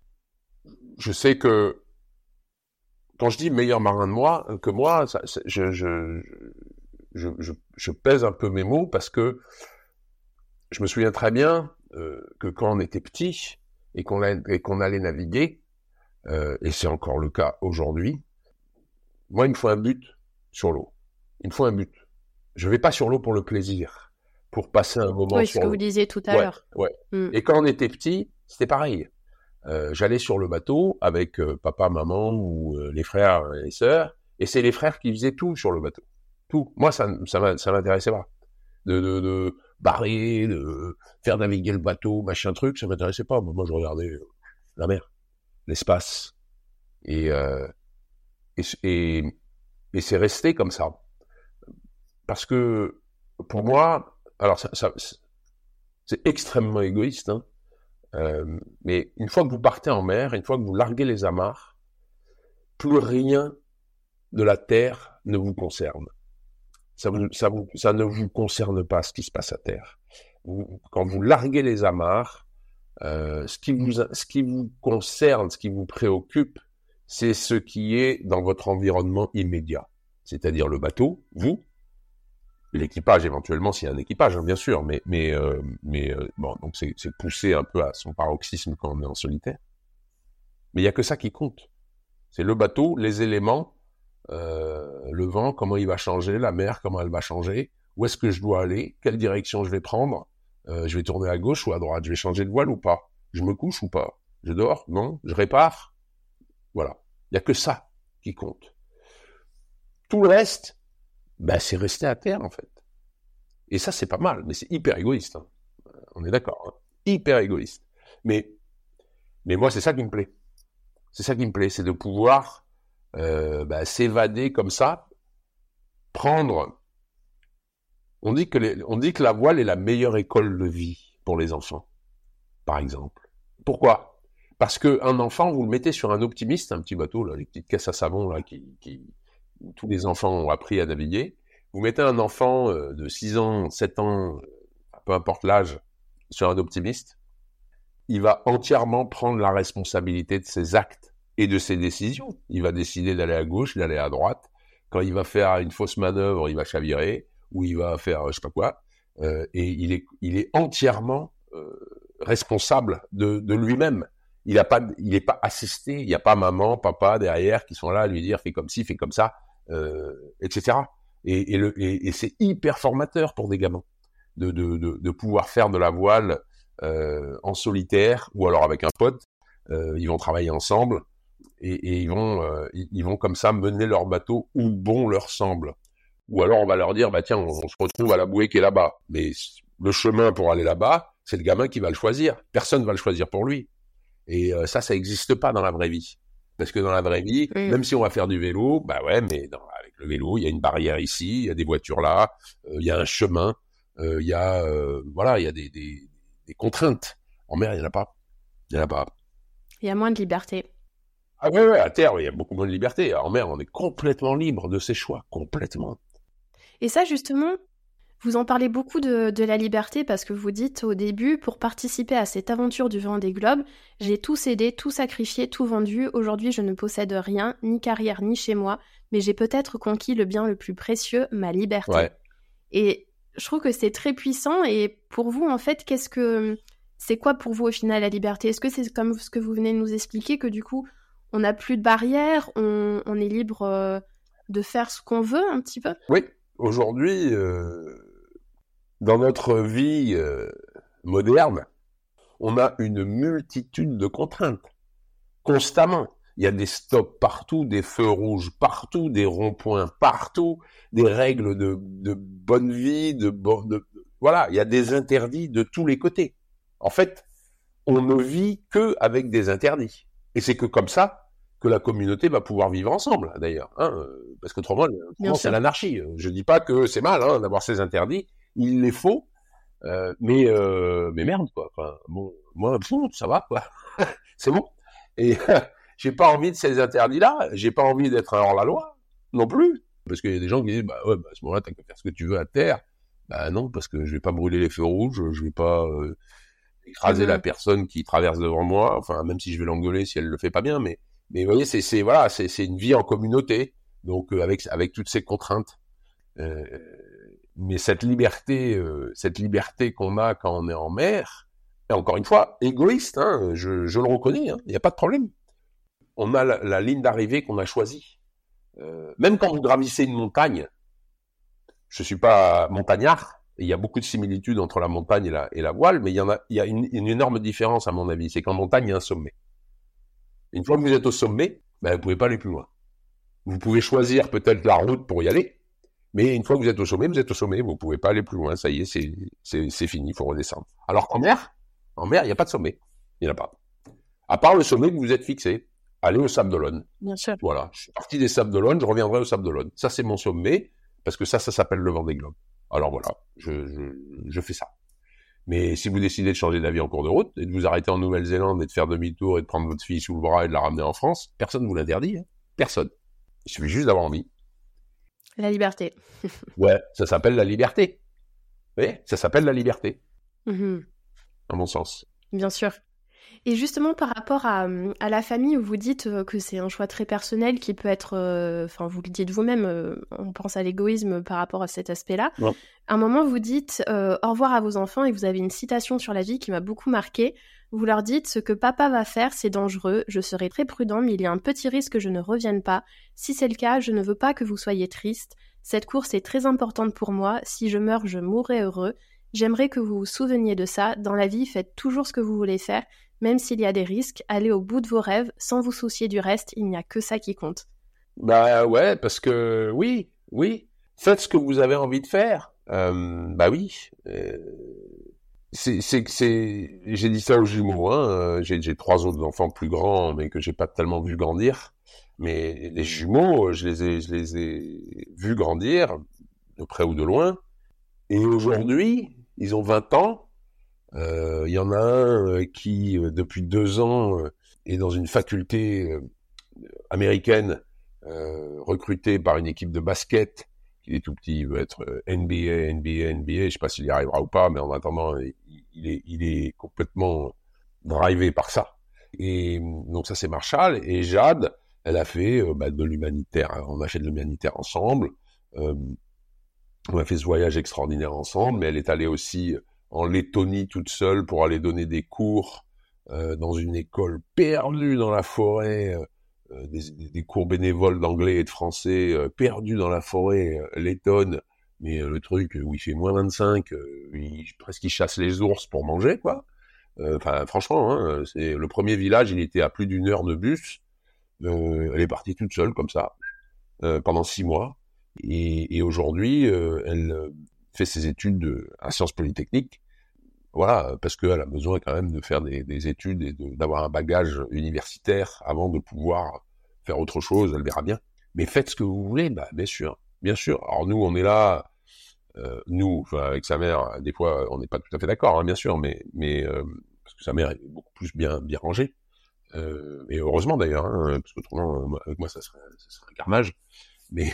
Je sais que quand je dis meilleur marin de moi, que moi, ça, je, je, je, je, je pèse un peu mes mots parce que je me souviens très bien euh, que quand on était petit et qu'on, a, et qu'on allait naviguer, euh, et c'est encore le cas aujourd'hui, moi, il me faut un but sur l'eau. Il me faut un but. Je vais pas sur l'eau pour le plaisir, pour passer un moment oui, sur ce que l'eau. vous disiez tout à ouais, l'heure. Ouais. Mm. Et quand on était petit, c'était pareil. Euh, j'allais sur le bateau avec euh, papa, maman ou euh, les frères et les sœurs, et c'est les frères qui faisaient tout sur le bateau. Tout. Moi, ça, ça, ça m'intéressait pas. De, de, de barrer, de faire naviguer le bateau, machin truc, ça m'intéressait pas. Moi, je regardais la mer, l'espace. Et, euh, et, et, et c'est resté comme ça. Parce que, pour moi, alors ça, ça c'est extrêmement égoïste, hein, euh, mais une fois que vous partez en mer, une fois que vous larguez les amarres, plus rien de la terre ne vous concerne. Ça, vous, ça, vous, ça ne vous concerne pas ce qui se passe à terre. Vous, quand vous larguez les amarres, euh, ce qui vous, ce qui vous concerne, ce qui vous préoccupe, c'est ce qui est dans votre environnement immédiat. C'est-à-dire le bateau, vous, l'équipage éventuellement s'il y a un équipage, hein, bien sûr, mais, mais, euh, mais euh, bon, donc c'est, c'est poussé un peu à son paroxysme quand on est en solitaire. Mais il n'y a que ça qui compte. C'est le bateau, les éléments, Euh, le vent, comment il va changer, la mer, comment elle va changer, où est-ce que je dois aller, quelle direction je vais prendre, euh, je vais tourner à gauche ou à droite, je vais changer de voile ou pas, je me couche ou pas, je dors, non, je répare, voilà. Il n'y a que ça qui compte. Tout le reste, ben, c'est rester à terre, en fait. Et ça, c'est pas mal, mais c'est hyper égoïste, hein. On est d'accord, hein. Hyper égoïste. Mais, mais moi, c'est ça qui me plaît. C'est ça qui me plaît, c'est de pouvoir Euh, bah, s'évader comme ça, prendre. On dit que les, on dit que la voile est la meilleure école de vie pour les enfants, par exemple. Pourquoi ? Parce que un enfant, vous le mettez sur un optimiste, un petit bateau là, les petites caisses à savon là, qui, qui où tous les enfants ont appris à naviguer. Vous mettez un enfant euh, de six ans, sept ans, euh, peu importe l'âge, sur un optimiste, il va entièrement prendre la responsabilité de ses actes et de ses décisions. Il va décider d'aller à gauche, d'aller à droite. Quand il va faire une fausse manœuvre, il va chavirer, ou il va faire je sais pas quoi. Euh, et il est, il est entièrement euh, responsable de, de lui-même. Il a pas, il est pas assisté. Il n'y a pas maman, papa derrière qui sont là à lui dire fais comme ci, fais comme ça, euh, et cetera. Et, et, le, et, et c'est hyper formateur pour des gamins de, de, de, de pouvoir faire de la voile euh, en solitaire ou alors avec un pote. Euh, ils vont travailler ensemble. Et, et ils vont, euh, ils vont comme ça mener leur bateau où bon leur semble. Ou alors on va leur dire, bah tiens, on, on se retrouve à la bouée qui est là-bas. Mais le chemin pour aller là-bas, c'est le gamin qui va le choisir. Personne va le choisir pour lui. Et euh, ça, ça n'existe pas dans la vraie vie. Parce que dans la vraie vie, oui. Même si on va faire du vélo, bah ouais, mais dans, avec le vélo, il y a une barrière ici, il y a des voitures là, euh, il y a un chemin, euh, il y a, euh, voilà, il y a des, des, des contraintes. En mer, il n'y en a pas. Il n'y en a pas. Il y a moins de liberté. Ah ouais, ouais, à terre, il y a beaucoup moins de liberté. En mer, on est complètement libre de ses choix, complètement. Et ça, justement, vous en parlez beaucoup de, de la liberté parce que vous dites au début, pour participer à cette aventure du Vendée Globe, j'ai tout cédé, tout sacrifié, tout vendu. Aujourd'hui, je ne possède rien, ni carrière, ni chez moi, mais j'ai peut-être conquis le bien le plus précieux, ma liberté. Ouais. Et je trouve que c'est très puissant. Et pour vous, en fait, qu'est-ce que c'est quoi pour vous au final la liberté ? Est-ce que c'est comme ce que vous venez de nous expliquer que du coup, on n'a plus de barrières, on, on est libre euh, de faire ce qu'on veut un petit peu ? Oui, aujourd'hui, euh, dans notre vie euh, moderne, on a une multitude de contraintes, constamment. Il y a des stops partout, des feux rouges partout, des ronds-points partout, des règles de, de bonne vie, de, bon, de voilà, il y a des interdits de tous les côtés. En fait, on ne vit que avec des interdits. Et c'est que comme ça que la communauté va pouvoir vivre ensemble, d'ailleurs. Hein, euh, parce qu'autrement, autrement c'est l'anarchie. Je dis pas que c'est mal hein, d'avoir ces interdits, il les faut, euh, mais, euh, mais merde, quoi. Enfin, bon, moi, bon, ça va, quoi. C'est bon. Et j'ai pas envie de ces interdits-là, j'ai pas envie d'être hors-la-loi, non plus. Parce qu'il y a des gens qui disent, bah ouais, bah, à ce moment-là, t'as qu'à faire ce que tu veux à terre. Bah non, parce que je vais pas brûler les feux rouges, je vais pas euh, écraser mmh. la personne qui traverse devant moi, enfin, même si je vais l'engueuler si elle le fait pas bien, mais, mais vous voyez, c'est, c'est, voilà, c'est, c'est une vie en communauté, donc euh, avec, avec toutes ces contraintes. Euh, mais cette liberté, euh, cette liberté qu'on a quand on est en mer, et encore une fois, égoïste, hein, je, je le reconnais, hein, il n'y a pas de problème. On a la, la ligne d'arrivée qu'on a choisie. Euh, même quand vous gravissez une montagne, je suis pas montagnard, il y a beaucoup de similitudes entre la montagne et la, et la voile, mais il y en a, il y a une, une énorme différence à mon avis, c'est qu'en montagne, il y a un sommet. Une fois que vous êtes au sommet, ben, vous pouvez pas aller plus loin. Vous pouvez choisir peut-être la route pour y aller, mais une fois que vous êtes au sommet, vous êtes au sommet, vous pouvez pas aller plus loin, ça y est, c'est, c'est, c'est fini, il faut redescendre. Alors qu'en mer, en mer, il n'y a pas de sommet. Il n'y en a pas. À part le sommet que vous êtes fixé. Allez au Sables d'Olonne. Bien sûr. Voilà. Je suis parti des Sables d'Olonne, je reviendrai au Sables d'Olonne. Ça, c'est mon sommet, parce que ça, ça s'appelle le Vendée Globe. Alors voilà, je, je, je fais ça. Mais si vous décidez de changer d'avis en cours de route, et de vous arrêter en Nouvelle-Zélande, et de faire demi-tour, et de prendre votre fille sous le bras, et de la ramener en France, personne ne vous l'interdit. Hein. Personne. Il suffit juste d'avoir envie. La liberté. Ouais, ça s'appelle la liberté. Vous voyez, ça s'appelle la liberté. Mmh. À mon sens. Bien sûr. Et justement, par rapport à, à la famille, où vous dites que c'est un choix très personnel qui peut être... Enfin, euh, vous le dites vous-même, euh, on pense à l'égoïsme par rapport à cet aspect-là. Ouais. À un moment, vous dites euh, au revoir à vos enfants et vous avez une citation sur la vie qui m'a beaucoup marquée. Vous leur dites « Ce que papa va faire, c'est dangereux. Je serai très prudent, mais il y a un petit risque que je ne revienne pas. Si c'est le cas, je ne veux pas que vous soyez triste. Cette course est très importante pour moi. Si je meurs, je mourrai heureux. J'aimerais que vous vous souveniez de ça. Dans la vie, faites toujours ce que vous voulez faire. Même s'il y a des risques, allez au bout de vos rêves, sans vous soucier du reste, il n'y a que ça qui compte. » Bah ouais, parce que oui, oui, faites ce que vous avez envie de faire. Euh, bah oui, euh, c'est, c'est, c'est, j'ai dit ça aux jumeaux, hein. J'ai, j'ai trois autres enfants plus grands, mais que j'ai pas tellement vu grandir. Mais les jumeaux, je les ai, je les ai vus grandir, de près ou de loin. Et aujourd'hui, ils ont vingt ans. Il euh, y en a un euh, qui, euh, depuis deux ans, euh, est dans une faculté euh, américaine, euh, recruté par une équipe de basket. Il est tout petit, il veut être euh, N B A, N B A, N B A. Je sais pas s'il y arrivera ou pas, mais en attendant, il, il est, il est complètement drivé par ça. Et donc ça, c'est Marshall. Et Jade, elle a fait euh, bah, de l'humanitaire. On a fait de l'humanitaire ensemble. Euh, on a fait ce voyage extraordinaire ensemble, mais elle est allée aussi en Lettonie toute seule pour aller donner des cours euh, dans une école perdue dans la forêt, euh, des, des cours bénévoles d'anglais et de français euh, perdus dans la forêt euh, lettonne, mais euh, le truc où il fait moins vingt-cinq, euh, il, presque il chasse les ours pour manger, quoi. Enfin, euh, franchement, hein, c'est le premier village, il était à plus d'une heure de bus. Euh, elle est partie toute seule comme ça euh, pendant six mois, et, et aujourd'hui, euh, elle fait ses études de, à Sciences Polytechniques, voilà, parce qu'elle a besoin quand même de faire des, des études et de, d'avoir un bagage universitaire avant de pouvoir faire autre chose, elle verra bien. Mais faites ce que vous voulez, bah bien sûr, bien sûr. Alors nous, on est là, euh, nous, enfin avec sa mère, des fois, on n'est pas tout à fait d'accord, hein, bien sûr, mais mais euh, parce que sa mère est beaucoup plus bien bien rangée, euh, et heureusement d'ailleurs, hein, parce que autrement, avec moi, ça serait, ça serait un carnage. Mais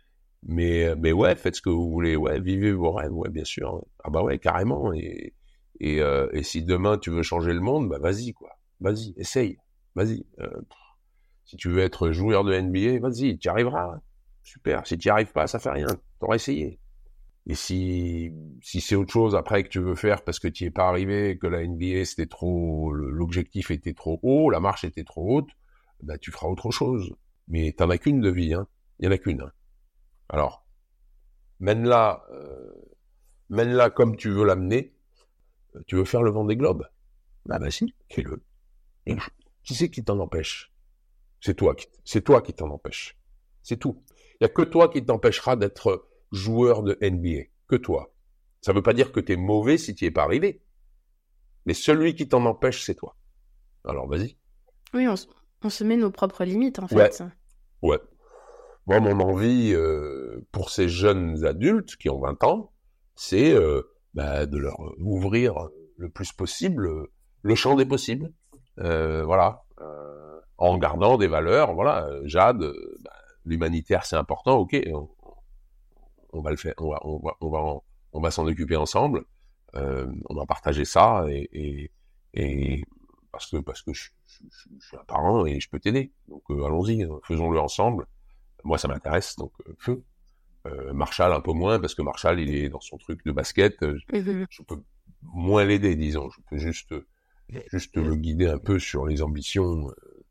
Mais, mais ouais, faites ce que vous voulez, ouais, vivez vos rêves, ouais, bien sûr. Ah bah ouais, carrément. Et, et, euh, et si demain tu veux changer le monde, bah vas-y, quoi. Vas-y, essaye. Vas-y. Euh, si tu veux être joueur de N B A, vas-y, tu y arriveras. Super. Si tu y arrives pas, ça fait rien. T'auras essayé. Et si, si c'est autre chose après que tu veux faire parce que tu y es pas arrivé, que la N B A c'était trop, l'objectif était trop haut, la marche était trop haute, bah tu feras autre chose. Mais t'en as qu'une de vie, hein. Il y en a qu'une, hein. Alors, mène-la, euh, mène-la comme tu veux l'amener. Tu veux faire le Vendée Globe? Bah, bah si, fais-le. Et qui c'est qui t'en empêche? C'est toi qui, c'est toi qui t'en empêche. C'est tout. Il y a que toi qui t'empêchera d'être joueur de N B A. Que toi. Ça veut pas dire que t'es mauvais si t'y es pas arrivé. Mais celui qui t'en empêche, c'est toi. Alors, vas-y. Oui, on, On se met nos propres limites, en Ouais, fait. ouais. Moi, mon envie euh, pour ces jeunes adultes qui ont vingt ans, c'est euh, bah, de leur ouvrir le plus possible euh, le champ des possibles. Euh, voilà. Euh, en gardant des valeurs, voilà. euh, Jade, euh, bah, l'humanitaire, c'est important, ok. On, on va le faire, on va, on va, on va, en- on va s'en occuper ensemble. Euh, on va partager ça et, et, et parce que parce que je, je, je, je suis un parent et je peux t'aider. Donc euh, allons-y, hein, faisons-le ensemble. Moi, ça m'intéresse, donc euh, feu. Euh, Marshall un peu moins parce que Marshall, il est dans son truc de basket. euh, Mhm. Je peux moins l'aider, disons. Je peux juste juste le guider un peu sur les ambitions.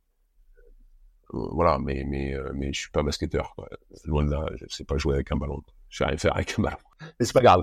Euh, voilà, mais mais euh, mais je suis pas basketteur, quoi. Loin de là, je sais pas jouer avec un ballon. Je sais rien faire avec un ballon. Mais c'est pas grave.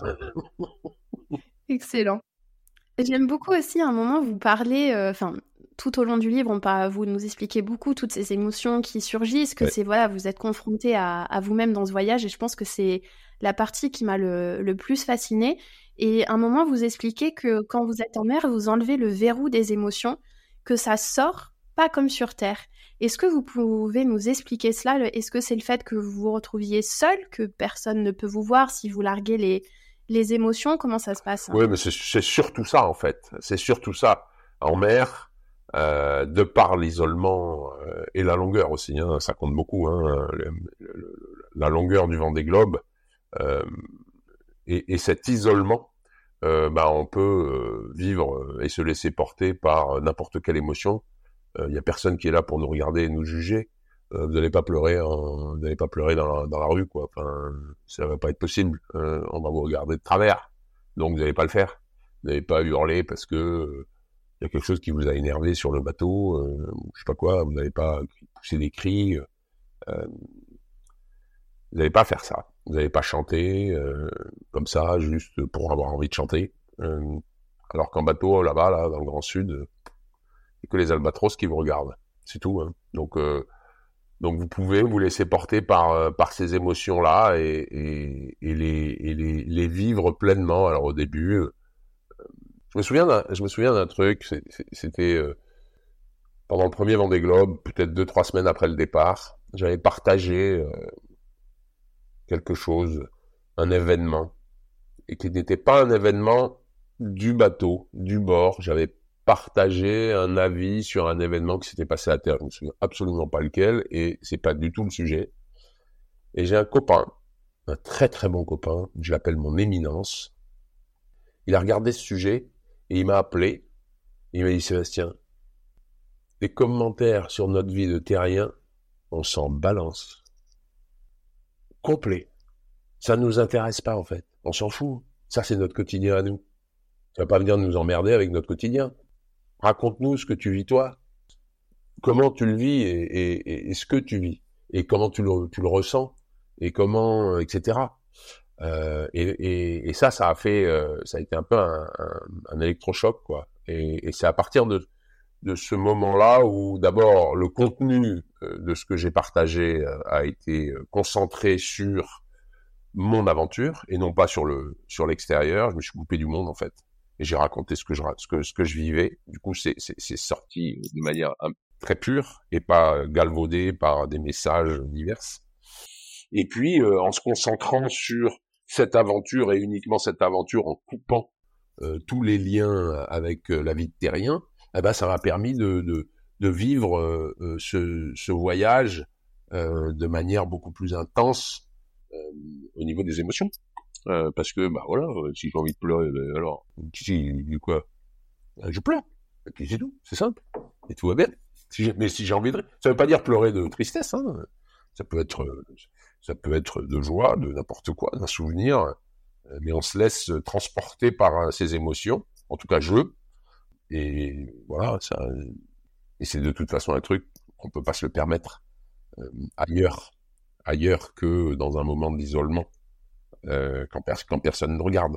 Excellent. J'aime beaucoup aussi, à un moment, vous parlez, euh, enfin, tout au long du livre, on par- vous nous expliquez beaucoup toutes ces émotions qui surgissent, que Ouais. c'est, voilà, vous êtes confronté à, à vous-même dans ce voyage, et je pense que c'est la partie qui m'a le, le plus fascinée. Et à un moment, vous expliquez que quand vous êtes en mer, vous enlevez le verrou des émotions, que ça sort pas comme sur Terre. Est-ce que vous pouvez nous expliquer cela? Le- Est-ce que c'est le fait que vous vous retrouviez seul, que personne ne peut vous voir si vous larguez les, les émotions? Comment ça se passe? Oui, mais c'est c'est surtout ça en fait. C'est surtout ça. En mer, euh, de par l'isolement euh, et la longueur aussi, hein, ça compte beaucoup. Hein, le- le- la longueur du Vendée Globe euh, et, et cet isolement, euh, bah, on peut euh, vivre et se laisser porter par n'importe quelle émotion. Il y a personne qui est là pour nous regarder et nous juger. Euh, vous n'allez pas pleurer, en, vous n'allez pas pleurer dans la, dans la rue, quoi. Enfin, ça va pas être possible. Euh, on va vous regarder de travers. Donc vous n'allez pas le faire. Vous n'allez pas hurler parce que euh, il y a quelque chose qui vous a énervé sur le bateau, euh, ou je sais pas quoi. Vous n'allez pas pousser des cris. Euh, vous n'allez pas faire ça. Vous n'allez pas chanter euh, comme ça juste pour avoir envie de chanter. Euh, alors qu'en bateau, là-bas, là, dans le Grand Sud, il n'y a que les albatros qui vous regardent. C'est tout. Hein. Donc euh, Donc vous pouvez vous laisser porter par euh, par ces émotions-là et, et, et, les, et les, les vivre pleinement. Alors au début, euh, je me souviens d'un, je me souviens d'un truc. c'est- c'est- C'était euh, pendant le premier Vendée Globe, peut-être deux trois semaines après le départ, j'avais partagé euh, quelque chose, un événement, et qui n'était pas un événement du bateau, du bord. J'avais partagé un avis sur un événement qui s'était passé à terre. Je me souviens absolument pas lequel, et c'est pas du tout le sujet. Et j'ai un copain, un très très bon copain, je l'appelle mon éminence. Il a regardé ce sujet et il m'a appelé. Et il m'a dit, Sébastien, les commentaires sur notre vie de terrien, on s'en balance. Complet. Ça ne nous intéresse pas en fait. On s'en fout. Ça c'est notre quotidien à nous. Tu vas pas venir nous emmerder avec notre quotidien. Raconte-nous ce que tu vis toi. Comment tu le vis et, et, et ce que tu vis. Et comment tu le, tu le ressens. Et comment, et cetera. Euh, et, et, et ça, ça a fait, euh, ça a été un peu un, un, un électrochoc, quoi. Et, et c'est à partir de, de ce moment-là où, d'abord, le contenu euh, de ce que j'ai partagé euh, a été euh, concentré sur mon aventure et non pas sur le sur l'extérieur. Je me suis coupé du monde en fait et j'ai raconté ce que je ce que ce que je vivais. Du coup, c'est c'est, c'est sorti de manière un, très pure et pas galvaudé par des messages divers. Et puis, euh, en se concentrant sur cette aventure et uniquement cette aventure, en coupant euh, tous les liens avec euh, la vie de terrien, eh ben, ça m'a permis de, de, de vivre euh, ce, ce voyage euh, de manière beaucoup plus intense euh, au niveau des émotions. Euh, parce que, bah voilà, si j'ai envie de pleurer, ben, alors, si, du quoi, je pleure. Et puis c'est tout, c'est simple. Et tout va bien. Si j'ai, mais si j'ai envie de... Ça veut pas dire pleurer de tristesse, hein. Ça peut être... Ça peut être de joie, de n'importe quoi, d'un souvenir, mais on se laisse transporter par ces émotions. En tout cas, je. Et voilà, ça. Et c'est de toute façon un truc qu'on peut pas se le permettre euh, ailleurs, ailleurs que dans un moment d'isolement, euh, quand, pers- quand personne ne regarde.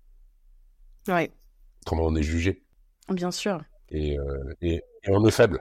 Ouais. Comment on est jugé. Bien sûr. Et, euh, et, et on est faible.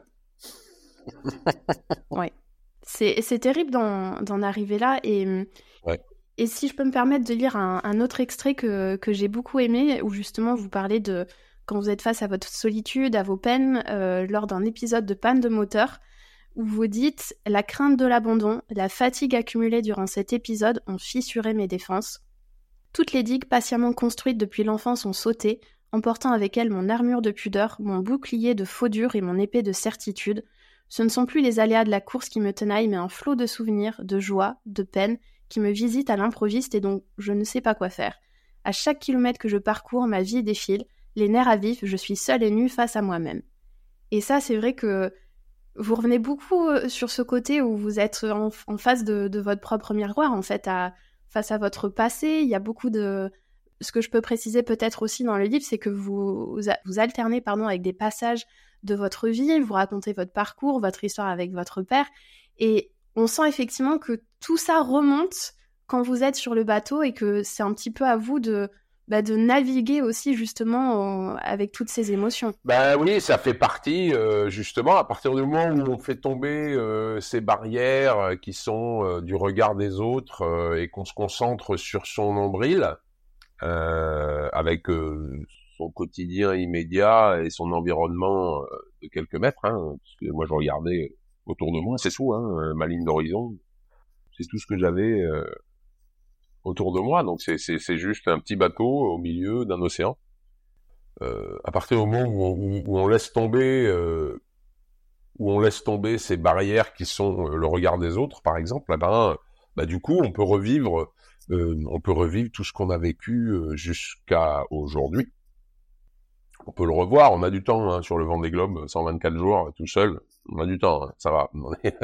Ouais. C'est, c'est terrible d'en, d'en arriver là. Et, ouais. et si je peux me permettre de lire un, un autre extrait que, que j'ai beaucoup aimé, où justement vous parlez de quand vous êtes face à votre solitude, à vos peines, euh, lors d'un épisode de panne de moteur. où vous dites « La crainte de l'abandon, la fatigue accumulée durant cet épisode ont fissuré mes défenses. Toutes les digues patiemment construites depuis l'enfance ont sauté, emportant avec elles mon armure de pudeur, mon bouclier de faux dur et mon épée de certitude. Ce ne sont plus les aléas de la course qui me tenaillent, mais un flot de souvenirs, de joie, de peine, qui me visite à l'improviste et dont je ne sais pas quoi faire. À chaque kilomètre que je parcours, ma vie défile, les nerfs à vif, je suis seule et nue face à moi-même. » Et ça, c'est vrai que vous revenez beaucoup sur ce côté où vous êtes en, en face de, de votre propre miroir, en fait, à, face à votre passé. Il y a beaucoup de... Ce que je peux préciser peut-être aussi dans le livre, c'est que vous, vous alternez pardon, avec des passages de votre vie, vous racontez votre parcours, votre histoire avec votre père, et on sent effectivement que tout ça remonte quand vous êtes sur le bateau et que c'est un petit peu à vous de, bah, de naviguer aussi justement en, avec toutes ces émotions. Ben oui, ça fait partie euh, justement à partir du moment où on fait tomber euh, ces barrières qui sont euh, du regard des autres euh, et qu'on se concentre sur son nombril euh, avec euh, son quotidien immédiat et son environnement euh, de quelques mètres, hein, parce que moi je regardais autour de moi, c'est tout, hein, ma ligne d'horizon, c'est tout ce que j'avais euh, autour de moi, donc c'est, c'est, c'est juste un petit bateau au milieu d'un océan. Euh, à partir du moment où on, où on laisse tomber, euh, où on laisse tomber ces barrières qui sont le regard des autres, par exemple, là ben, bah du coup, on peut revivre, euh, on peut revivre tout ce qu'on a vécu euh, jusqu'à aujourd'hui. On peut le revoir, on a du temps hein, sur le Vendée Globe, cent vingt-quatre jours tout seul, on a du temps, hein, ça va.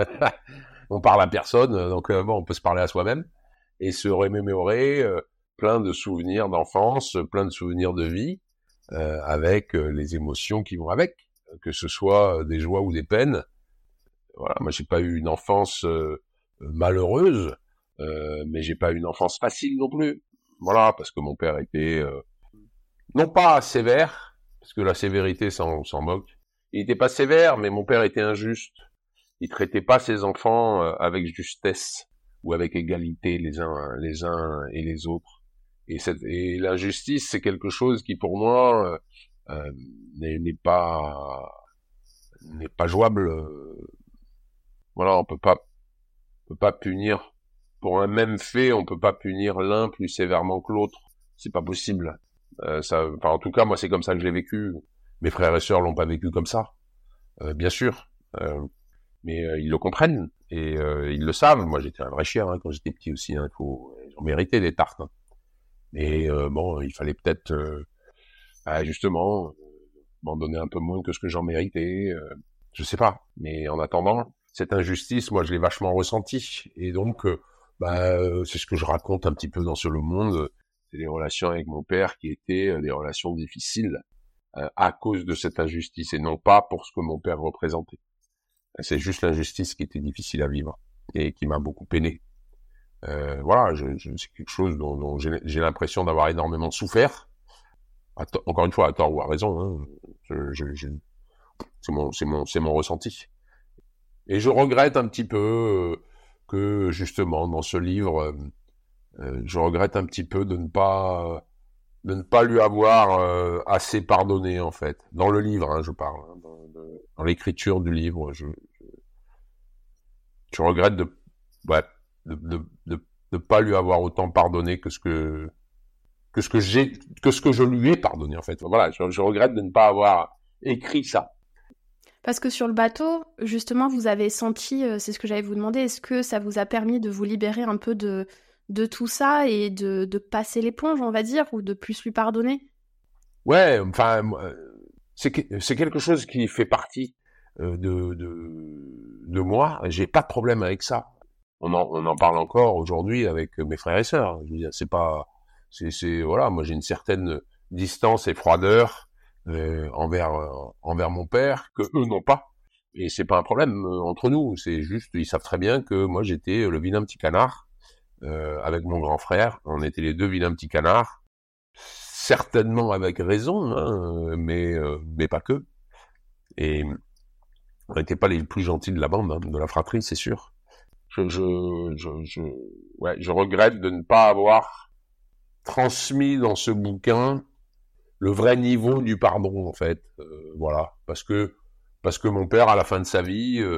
On parle à personne, donc euh, bon, on peut se parler à soi-même et se remémorer euh, plein de souvenirs d'enfance, plein de souvenirs de vie, euh, avec euh, les émotions qui vont avec, que ce soit des joies ou des peines. Voilà, moi j'ai pas eu une enfance euh, malheureuse, euh, mais j'ai pas eu une enfance facile non plus. Voilà, parce que mon père était euh, non pas sévère, parce que la sévérité, ça on s'en moque. Il était pas sévère, mais mon père était injuste. Il traitait pas ses enfants euh, avec justesse ou avec égalité les uns les uns et les autres. Et, cette, et l'injustice, c'est quelque chose qui pour moi euh, euh, n'est, n'est pas n'est pas jouable. Euh, voilà, on peut pas on peut pas punir pour un même fait, on peut pas punir l'un plus sévèrement que l'autre. C'est pas possible. Euh, ça, enfin, en tout cas, moi, c'est comme ça que j'ai vécu. Mes frères et sœurs l'ont pas vécu comme ça, euh, bien sûr. Euh, mais euh, ils le comprennent et euh, ils le savent. Moi, j'étais un vrai chien hein, quand j'étais petit aussi. Hein, il faut, j'en méritais des tartes. Hein. Mais euh, bon, il fallait peut-être, euh, ah, justement, euh, m'en donner un peu moins que ce que j'en méritais. Euh, je sais pas. Mais en attendant, cette injustice, moi, je l'ai vachement ressentie. Et donc, euh, bah, c'est ce que je raconte un petit peu dans ce Le Monde. C'est les relations avec mon père qui étaient euh, des relations difficiles euh, à cause de cette injustice et non pas pour ce que mon père représentait. C'est juste l'injustice qui était difficile à vivre et qui m'a beaucoup peiné. Euh, voilà, je, je, c'est quelque chose dont, dont j'ai, j'ai l'impression d'avoir énormément souffert. To- encore une fois, à tort ou à raison, hein. je, je, je, c'est mon, c'est mon, c'est mon ressenti. Et je regrette un petit peu euh, que justement dans ce livre, euh, euh, je regrette un petit peu de ne pas, euh, de ne pas lui avoir euh, assez pardonné en fait. Dans le livre, hein, je parle, hein, dans, de, dans l'écriture du livre, je, je, je regrette de, ouais, de, de, de, de pas lui avoir autant pardonné que ce que que ce que j'ai, que ce que je lui ai pardonné en fait. Voilà, je, je regrette de ne pas avoir écrit ça. Parce que sur le bateau, justement, vous avez senti, euh, c'est ce que j'allais vous demander, est-ce que ça vous a permis de vous libérer un peu de, de tout ça et de, de passer l'éponge, on va dire, ou de plus lui pardonner ? Ouais, enfin, c'est, c'est quelque chose qui fait partie euh, de, de, de moi. J'ai pas de problème avec ça. On en, on en parle encore aujourd'hui avec mes frères et sœurs. Je veux dire, c'est pas, c'est, c'est, voilà, moi j'ai une certaine distance et froideur euh, envers, euh, envers mon père que eux n'ont pas. Et c'est pas un problème euh, entre nous. C'est juste, ils savent très bien que moi j'étais le vilain petit canard euh, avec mon grand frère. On était les deux vilains petits canards. Certainement avec raison, hein, mais euh, mais pas que. Et on n'était pas les plus gentils de la bande, hein, de la fratrie, c'est sûr. Je, je, je, je, ouais, je regrette de ne pas avoir transmis dans ce bouquin le vrai niveau du pardon, en fait. Euh, voilà, parce que parce que mon père, à la fin de sa vie, euh,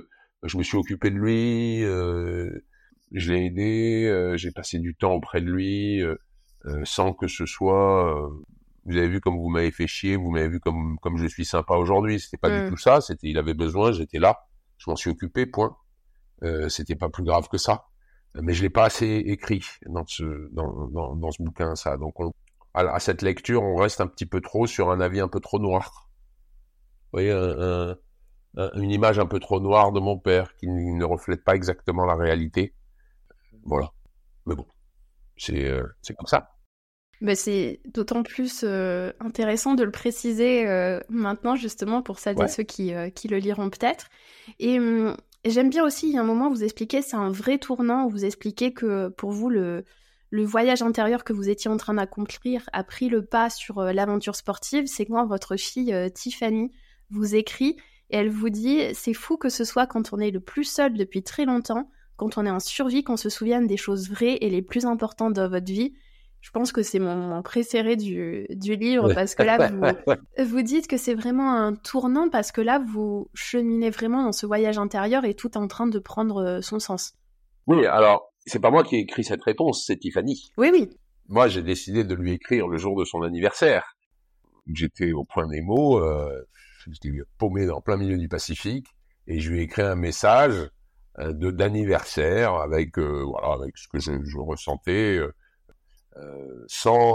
Je me suis occupé de lui, euh, je l'ai aidé, euh, j'ai passé du temps auprès de lui, euh, euh, sans que ce soit... euh, vous avez vu comme vous m'avez fait chier, vous m'avez vu comme comme je suis sympa aujourd'hui. C'était pas Mm. du tout ça. C'était, il avait besoin, j'étais là, je m'en suis occupé, point. Euh, c'était pas plus grave que ça. Mais je l'ai pas assez écrit dans ce dans dans, dans ce bouquin, ça. Donc on, à, à cette lecture, on reste un petit peu trop sur un avis un peu trop noir. Vous voyez, un, un, un, une image un peu trop noire de mon père qui ne reflète pas exactement la réalité. Voilà. Mais bon, c'est euh, c'est comme ça. Ben, c'est d'autant plus euh, intéressant de le préciser euh, maintenant, justement, pour celles Ouais. et ceux qui, euh, qui le liront peut-être. Et hum, j'aime bien aussi, il y a un moment, vous expliquez, c'est un vrai tournant, où vous expliquez que pour vous, le, le voyage intérieur que vous étiez en train d'accomplir a pris le pas sur euh, l'aventure sportive. C'est quand votre fille euh, Tiffany vous écrit et elle vous dit « C'est fou que ce soit quand on est le plus seul depuis très longtemps, quand on est en survie, qu'on se souvienne des choses vraies et les plus importantes dans votre vie. » Je pense que c'est mon, mon préféré du, du livre Ouais. parce que là, vous, vous dites que c'est vraiment un tournant parce que là, vous cheminez vraiment dans ce voyage intérieur et tout est en train de prendre son sens. Oui, alors, c'est pas moi qui ai écrit cette réponse, c'est Tiffany. Oui, oui. Moi, j'ai décidé de lui écrire le jour de son anniversaire. J'étais au point Nemo, euh, j'étais paumé dans plein milieu du Pacifique, et je lui ai écrit un message euh, de d'anniversaire avec euh, voilà avec ce que je, je ressentais. Euh, Euh,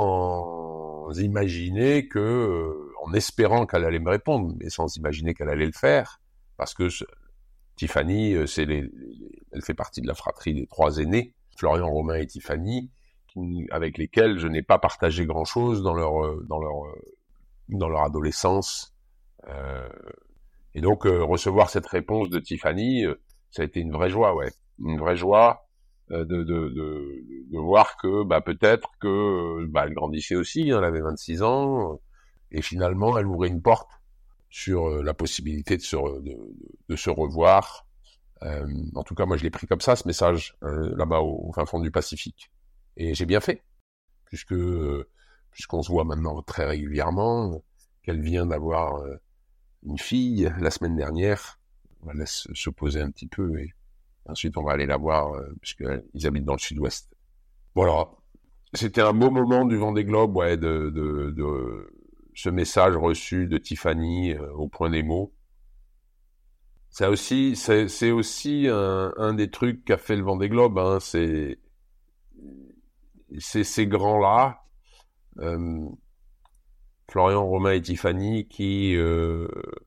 sans imaginer que, euh, en espérant qu'elle allait me répondre, mais sans imaginer qu'elle allait le faire, parce que ce, Tiffany, euh, c'est les, les, elle fait partie de la fratrie des trois aînés, Florian, Romain et Tiffany, qui, avec lesquels je n'ai pas partagé grand-chose dans leur euh, dans leur euh, dans leur adolescence. Euh, et donc euh, recevoir cette réponse de Tiffany, euh, ça a été une vraie joie, ouais, une vraie joie. De, de, de, de voir que bah, peut-être que bah, elle grandissait aussi, hein, elle avait vingt-six ans, et finalement elle ouvrait une porte sur euh, la possibilité de se, re, de, de, de se revoir. Euh, en tout cas, moi je l'ai pris comme ça, ce message, euh, là-bas au, au fin fond du Pacifique. Et j'ai bien fait, puisque euh, puisqu'on se voit maintenant très régulièrement, qu'elle vient d'avoir euh, une fille la semaine dernière, on la laisse se poser un petit peu et ensuite, on va aller la voir, euh, puisqu'ils habitent dans le sud-ouest. Voilà. C'était un beau moment du Vendée Globe, ouais, de, de, de ce message reçu de Tiffany euh, au point des mots. Ça aussi, c'est, c'est aussi un, un des trucs qu'a fait le Vendée Globe, hein, c'est, c'est ces grands-là, euh, Florian, Romain et Tiffany, qui, euh,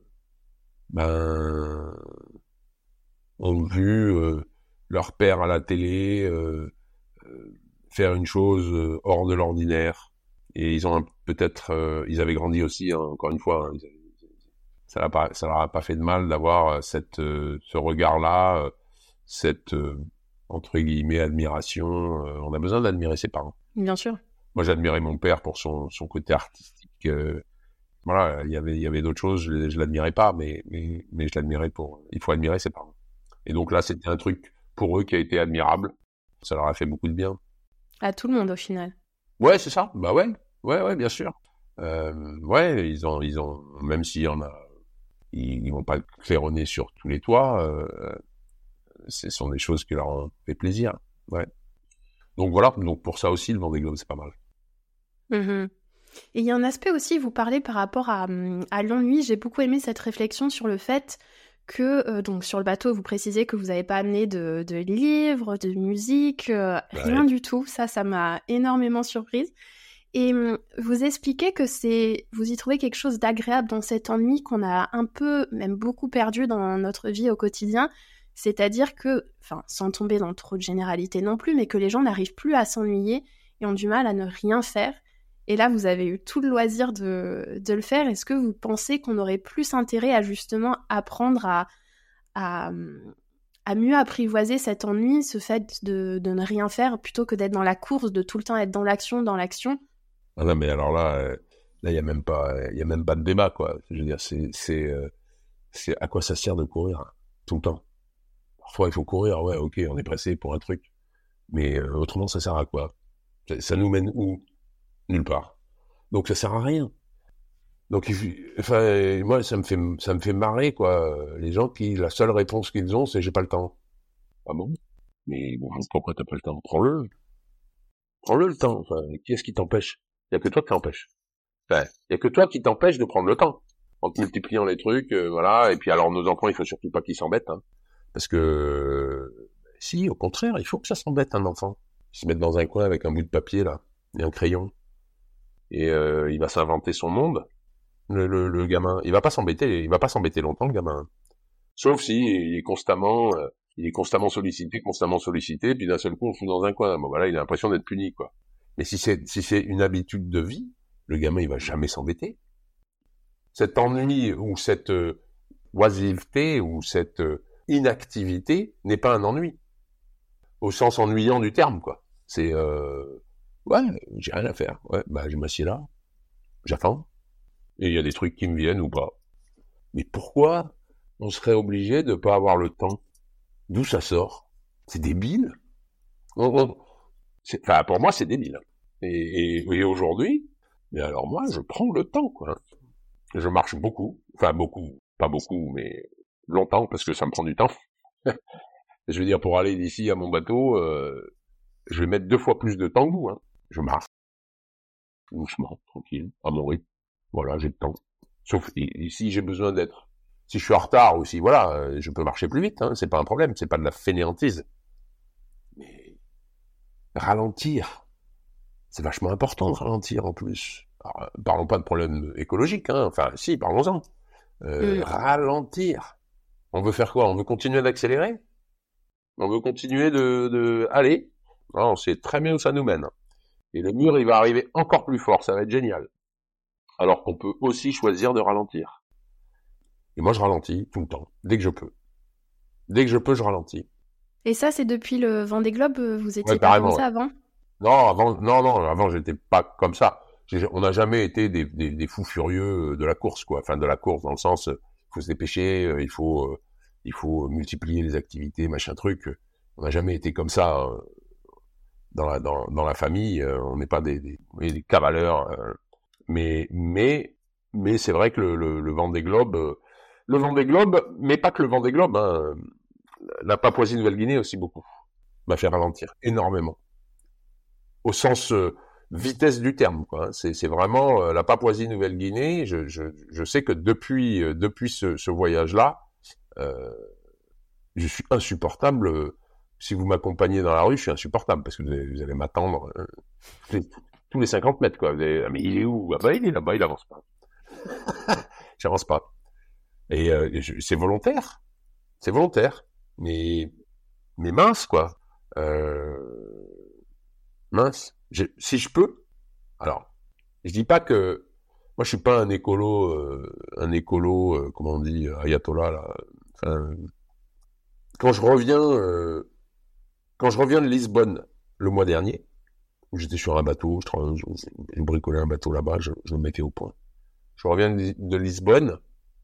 ben, ont vu euh, leur père à la télé euh, euh, faire une chose euh, hors de l'ordinaire, et ils ont un, peut-être euh, ils avaient grandi aussi, hein, encore une fois, hein, avaient, ça leur a pas ça leur a pas fait de mal d'avoir cette euh, ce regard-là, euh, cette euh, entre guillemets admiration. Euh, on a besoin d'admirer ses parents. Bien sûr. Moi, j'admirais mon père pour son son côté artistique. Euh, voilà, il y avait il y avait d'autres choses, je, je l'admirais pas, mais mais mais je l'admirais pour. Il faut admirer ses parents. Et donc là, c'était un truc pour eux qui a été admirable. Ça leur a fait beaucoup de bien. À tout le monde, au final. Ouais, c'est ça. Bah ouais, ouais, ouais, bien sûr. Euh, ouais, ils ont, ils ont, même s'il y en a, ils, ils vont pas claironner sur tous les toits. Euh, ce sont des choses qui leur ont fait plaisir. Ouais. Donc voilà. Donc pour ça aussi, le Vendée Globe, c'est pas mal. Mmh. Et il y a un aspect aussi, vous parlez par rapport à, à l'ennui. J'ai beaucoup aimé cette réflexion sur le fait que, euh, donc sur le bateau, vous précisez que vous n'avez pas amené de, de livres, de musique, euh, Ouais. rien du tout. Ça, ça m'a énormément surprise. Et hum, vous expliquez que c'est, vous y trouvez quelque chose d'agréable dans cet ennui qu'on a un peu, même beaucoup perdu dans notre vie au quotidien. C'est-à-dire que, enfin, sans tomber dans trop de généralités non plus, mais que les gens n'arrivent plus à s'ennuyer et ont du mal à ne rien faire. Et là, vous avez eu tout le loisir de, de le faire. Est-ce que vous pensez qu'on aurait plus intérêt à justement apprendre à, à, à mieux apprivoiser cet ennui, ce fait de, de ne rien faire, plutôt que d'être dans la course, de tout le temps être dans l'action, dans l'action? Ah non, mais alors là, euh, là, il y a même pas, il y a même pas de débat, quoi. Je veux dire, c'est, c'est, euh, c'est à quoi ça sert de courir hein, tout le temps. Parfois, il faut courir, ouais, ok, on est pressé pour un truc, mais euh, autrement, ça sert à quoi? Ça, ça nous mène où? Nulle part. Donc, ça sert à rien. Donc, il, enfin, moi, ça me fait, ça me fait marrer, quoi. Les gens qui, la seule réponse qu'ils ont, c'est j'ai pas le temps. Ah bon? Mais bon, pourquoi t'as pas le temps? Prends-le. Prends-le le temps. Enfin, qui est-ce qui t'empêche? Il y a que toi qui t'empêche. Enfin, il y a que toi qui t'empêche de prendre le temps. En te multipliant les trucs, euh, voilà. Et puis alors, nos enfants, il faut surtout pas qu'ils s'embêtent, hein. Parce que, euh, si, au contraire, il faut que ça s'embête, un enfant. Il se met dans un coin avec un bout de papier, là, et un crayon. Et euh, il va s'inventer son monde. Le, le, le gamin, il va pas s'embêter, il va pas s'embêter longtemps, le gamin. Sauf si il est constamment, euh, il est constamment sollicité, constamment sollicité, puis d'un seul coup on le fout dans un coin. Bon voilà, il a l'impression d'être puni, quoi. Mais si c'est si c'est une habitude de vie, le gamin il va jamais s'embêter. Cet ennui ou cette euh, oisiveté ou cette euh, inactivité n'est pas un ennui, au sens ennuyant du terme, quoi. C'est euh, ouais, j'ai rien à faire. Ouais, bah je m'assieds là, j'attends. Et il y a des trucs qui me viennent ou pas. Mais pourquoi on serait obligé de pas avoir le temps? D'où ça sort? C'est débile. C'est, enfin, pour moi, c'est débile. Et, et, et aujourd'hui, mais alors moi, je prends le temps, quoi. Je marche beaucoup. Enfin, beaucoup. Pas beaucoup, mais longtemps, parce que ça me prend du temps. Je veux dire, pour aller d'ici à mon bateau, euh, je vais mettre deux fois plus de temps que vous, hein. Je marche. Doucement, tranquille, à mon rythme. Voilà, j'ai le temps. Sauf ici, j'ai besoin d'être. Si je suis en retard aussi, voilà, je peux marcher plus vite, hein, c'est pas un problème, c'est pas de la fainéantise. Mais ralentir, c'est vachement important de ralentir en plus. Alors, parlons pas de problème écologique, hein, enfin si, parlons-en. Euh, mmh. Ralentir. On veut faire quoi? On veut continuer d'accélérer? On veut continuer de, de... aller? Non, on sait très bien où ça nous mène. Et le mur, il va arriver encore plus fort, ça va être génial. Alors qu'on peut aussi choisir de ralentir. Et moi, je ralentis tout le temps, dès que je peux. Dès que je peux, je ralentis. Et ça, c'est depuis le Vendée Globe, vous étiez ouais, pas comme ça ouais. avant? Non, avant, non, non, avant, j'étais pas comme ça. J'ai, on n'a jamais été des, des, des fous furieux de la course, quoi. Enfin, de la course, dans le sens, il faut se dépêcher, il faut, il faut multiplier les activités, machin truc. On n'a jamais été comme ça dans la, dans, dans la famille. On n'est pas des, des, des cavaleurs. Mais, mais, mais c'est vrai que le, le, le Vendée Globe, le Vendée Globe, mais pas que le Vendée Globe, hein, la Papouasie-Nouvelle-Guinée aussi beaucoup, m'a fait ralentir énormément. Au sens euh, vitesse du terme, quoi. C'est, c'est vraiment euh, la Papouasie-Nouvelle-Guinée. Je, je, je sais que depuis, euh, depuis ce, ce voyage-là, euh, je suis insupportable. Euh, si vous m'accompagnez dans la rue, je suis insupportable parce que vous allez, vous allez m'attendre euh, tous, les, tous les cinquante mètres, quoi. Vous allez, ah, mais il est où? Ah bah il est là-bas, il avance pas. J'avance pas. Et euh, je, c'est volontaire, c'est volontaire. Mais, mais mince, quoi. Euh, mince. Je, si je peux. Alors, je dis pas que moi je suis pas un écolo, euh, un écolo, euh, comment on dit, ayatollah là. Enfin, quand je reviens, euh, quand je reviens de Lisbonne le mois dernier, où j'étais sur un bateau, je, je, je bricolais un bateau là-bas, je, je me mettais au point. Je reviens de, de Lisbonne,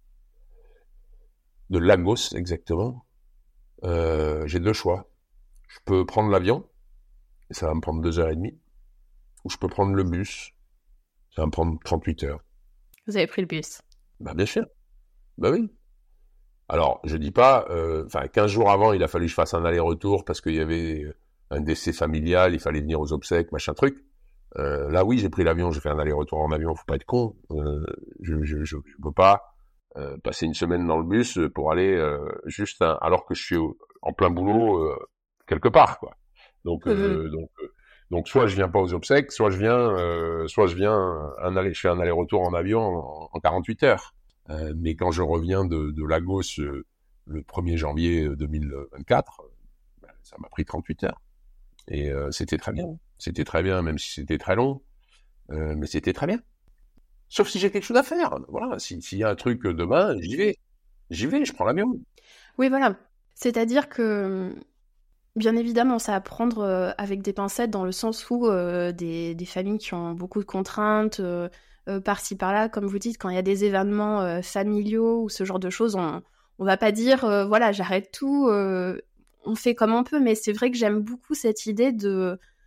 de Lagos exactement. Euh, j'ai deux choix. Je peux prendre l'avion, et ça va me prendre deux heures et demie, ou je peux prendre le bus, ça va me prendre trente-huit heures. Vous avez pris le bus? Bah bien sûr. Bah oui. Alors, je dis pas, enfin, euh, quinze jours avant, il a fallu que je fasse un aller-retour parce qu'il y avait un décès familial, il fallait venir aux obsèques, machin truc. Euh, là, oui, j'ai pris l'avion, j'ai fait un aller-retour en avion, faut pas être con. Euh, je, je, je, je peux pas euh, passer une semaine dans le bus pour aller euh, juste un, alors que je suis au, en plein boulot euh, quelque part, quoi. Donc, euh, mmh. donc, euh, donc, soit je viens pas aux obsèques, soit je viens, euh, soit je viens un aller, je fais un aller-retour en avion en, en quarante-huit heures. Euh, mais quand je reviens de, de Lagos euh, le premier janvier deux mille vingt-quatre, euh, ben, ça m'a pris trente-huit heures. Et euh, c'était très bien. C'était très bien, même si c'était très long. Euh, mais c'était très bien. Sauf si j'ai quelque chose à faire. Voilà, si, s'il y a un truc demain, j'y vais. J'y vais, je prends l'avion. Oui, voilà. C'est-à-dire que, bien évidemment, ça à prendre euh, avec des pincettes dans le sens où euh, des, des familles qui ont beaucoup de contraintes... Euh, Euh, par-ci par-là, comme vous dites, quand il y a des événements euh, familiaux ou ce genre de choses, on on va pas dire euh, voilà, j'arrête tout, euh, on fait comme on peut, mais c'est vrai que j'aime beaucoup cette idée de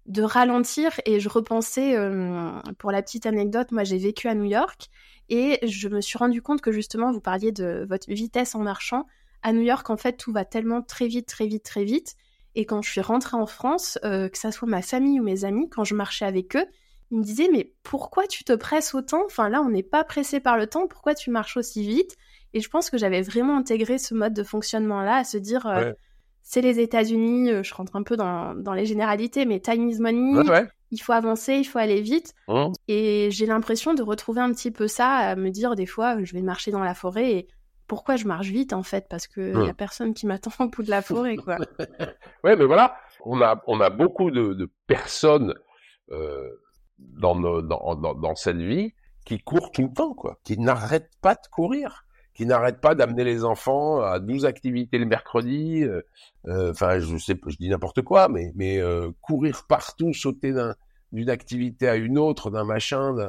de ralentir et je repensais, euh, pour la petite anecdote, moi j'ai vécu à New York et je me suis rendu compte que justement vous parliez de votre vitesse en marchant. À New York, en fait, tout va tellement très vite, très vite, très vite. Et quand je suis rentrée en France, euh, que ça soit ma famille ou mes amis, quand je marchais avec eux, ils me disaient « Mais pourquoi tu te presses autant ? Enfin là, on n'est pas pressé par le temps, pourquoi tu marches aussi vite ?» Et je pense que j'avais vraiment intégré ce mode de fonctionnement-là, à se dire euh, Ouais. « C'est les États-Unis, euh, je rentre un peu dans, dans les généralités, mais time is money, Ouais, ouais. il faut avancer, il faut aller vite. Mmh. » Et j'ai l'impression de retrouver un petit peu ça, à me dire des fois, je vais marcher dans la forêt et pourquoi je marche vite en fait ? Parce qu'il n'y Mmh. a personne qui m'attend au bout de la forêt, quoi. Ouais, mais voilà, on a, on a beaucoup de, de personnes euh, dans, nos, dans, dans, dans cette vie qui courent tout le temps, quoi, qui n'arrêtent pas de courir, qui n'arrêtent pas d'amener les enfants à douze activités le mercredi. Enfin, euh, euh, je sais, je dis n'importe quoi, mais, mais euh, courir partout, sauter d'un, d'une activité à une autre, d'un machin, d'un...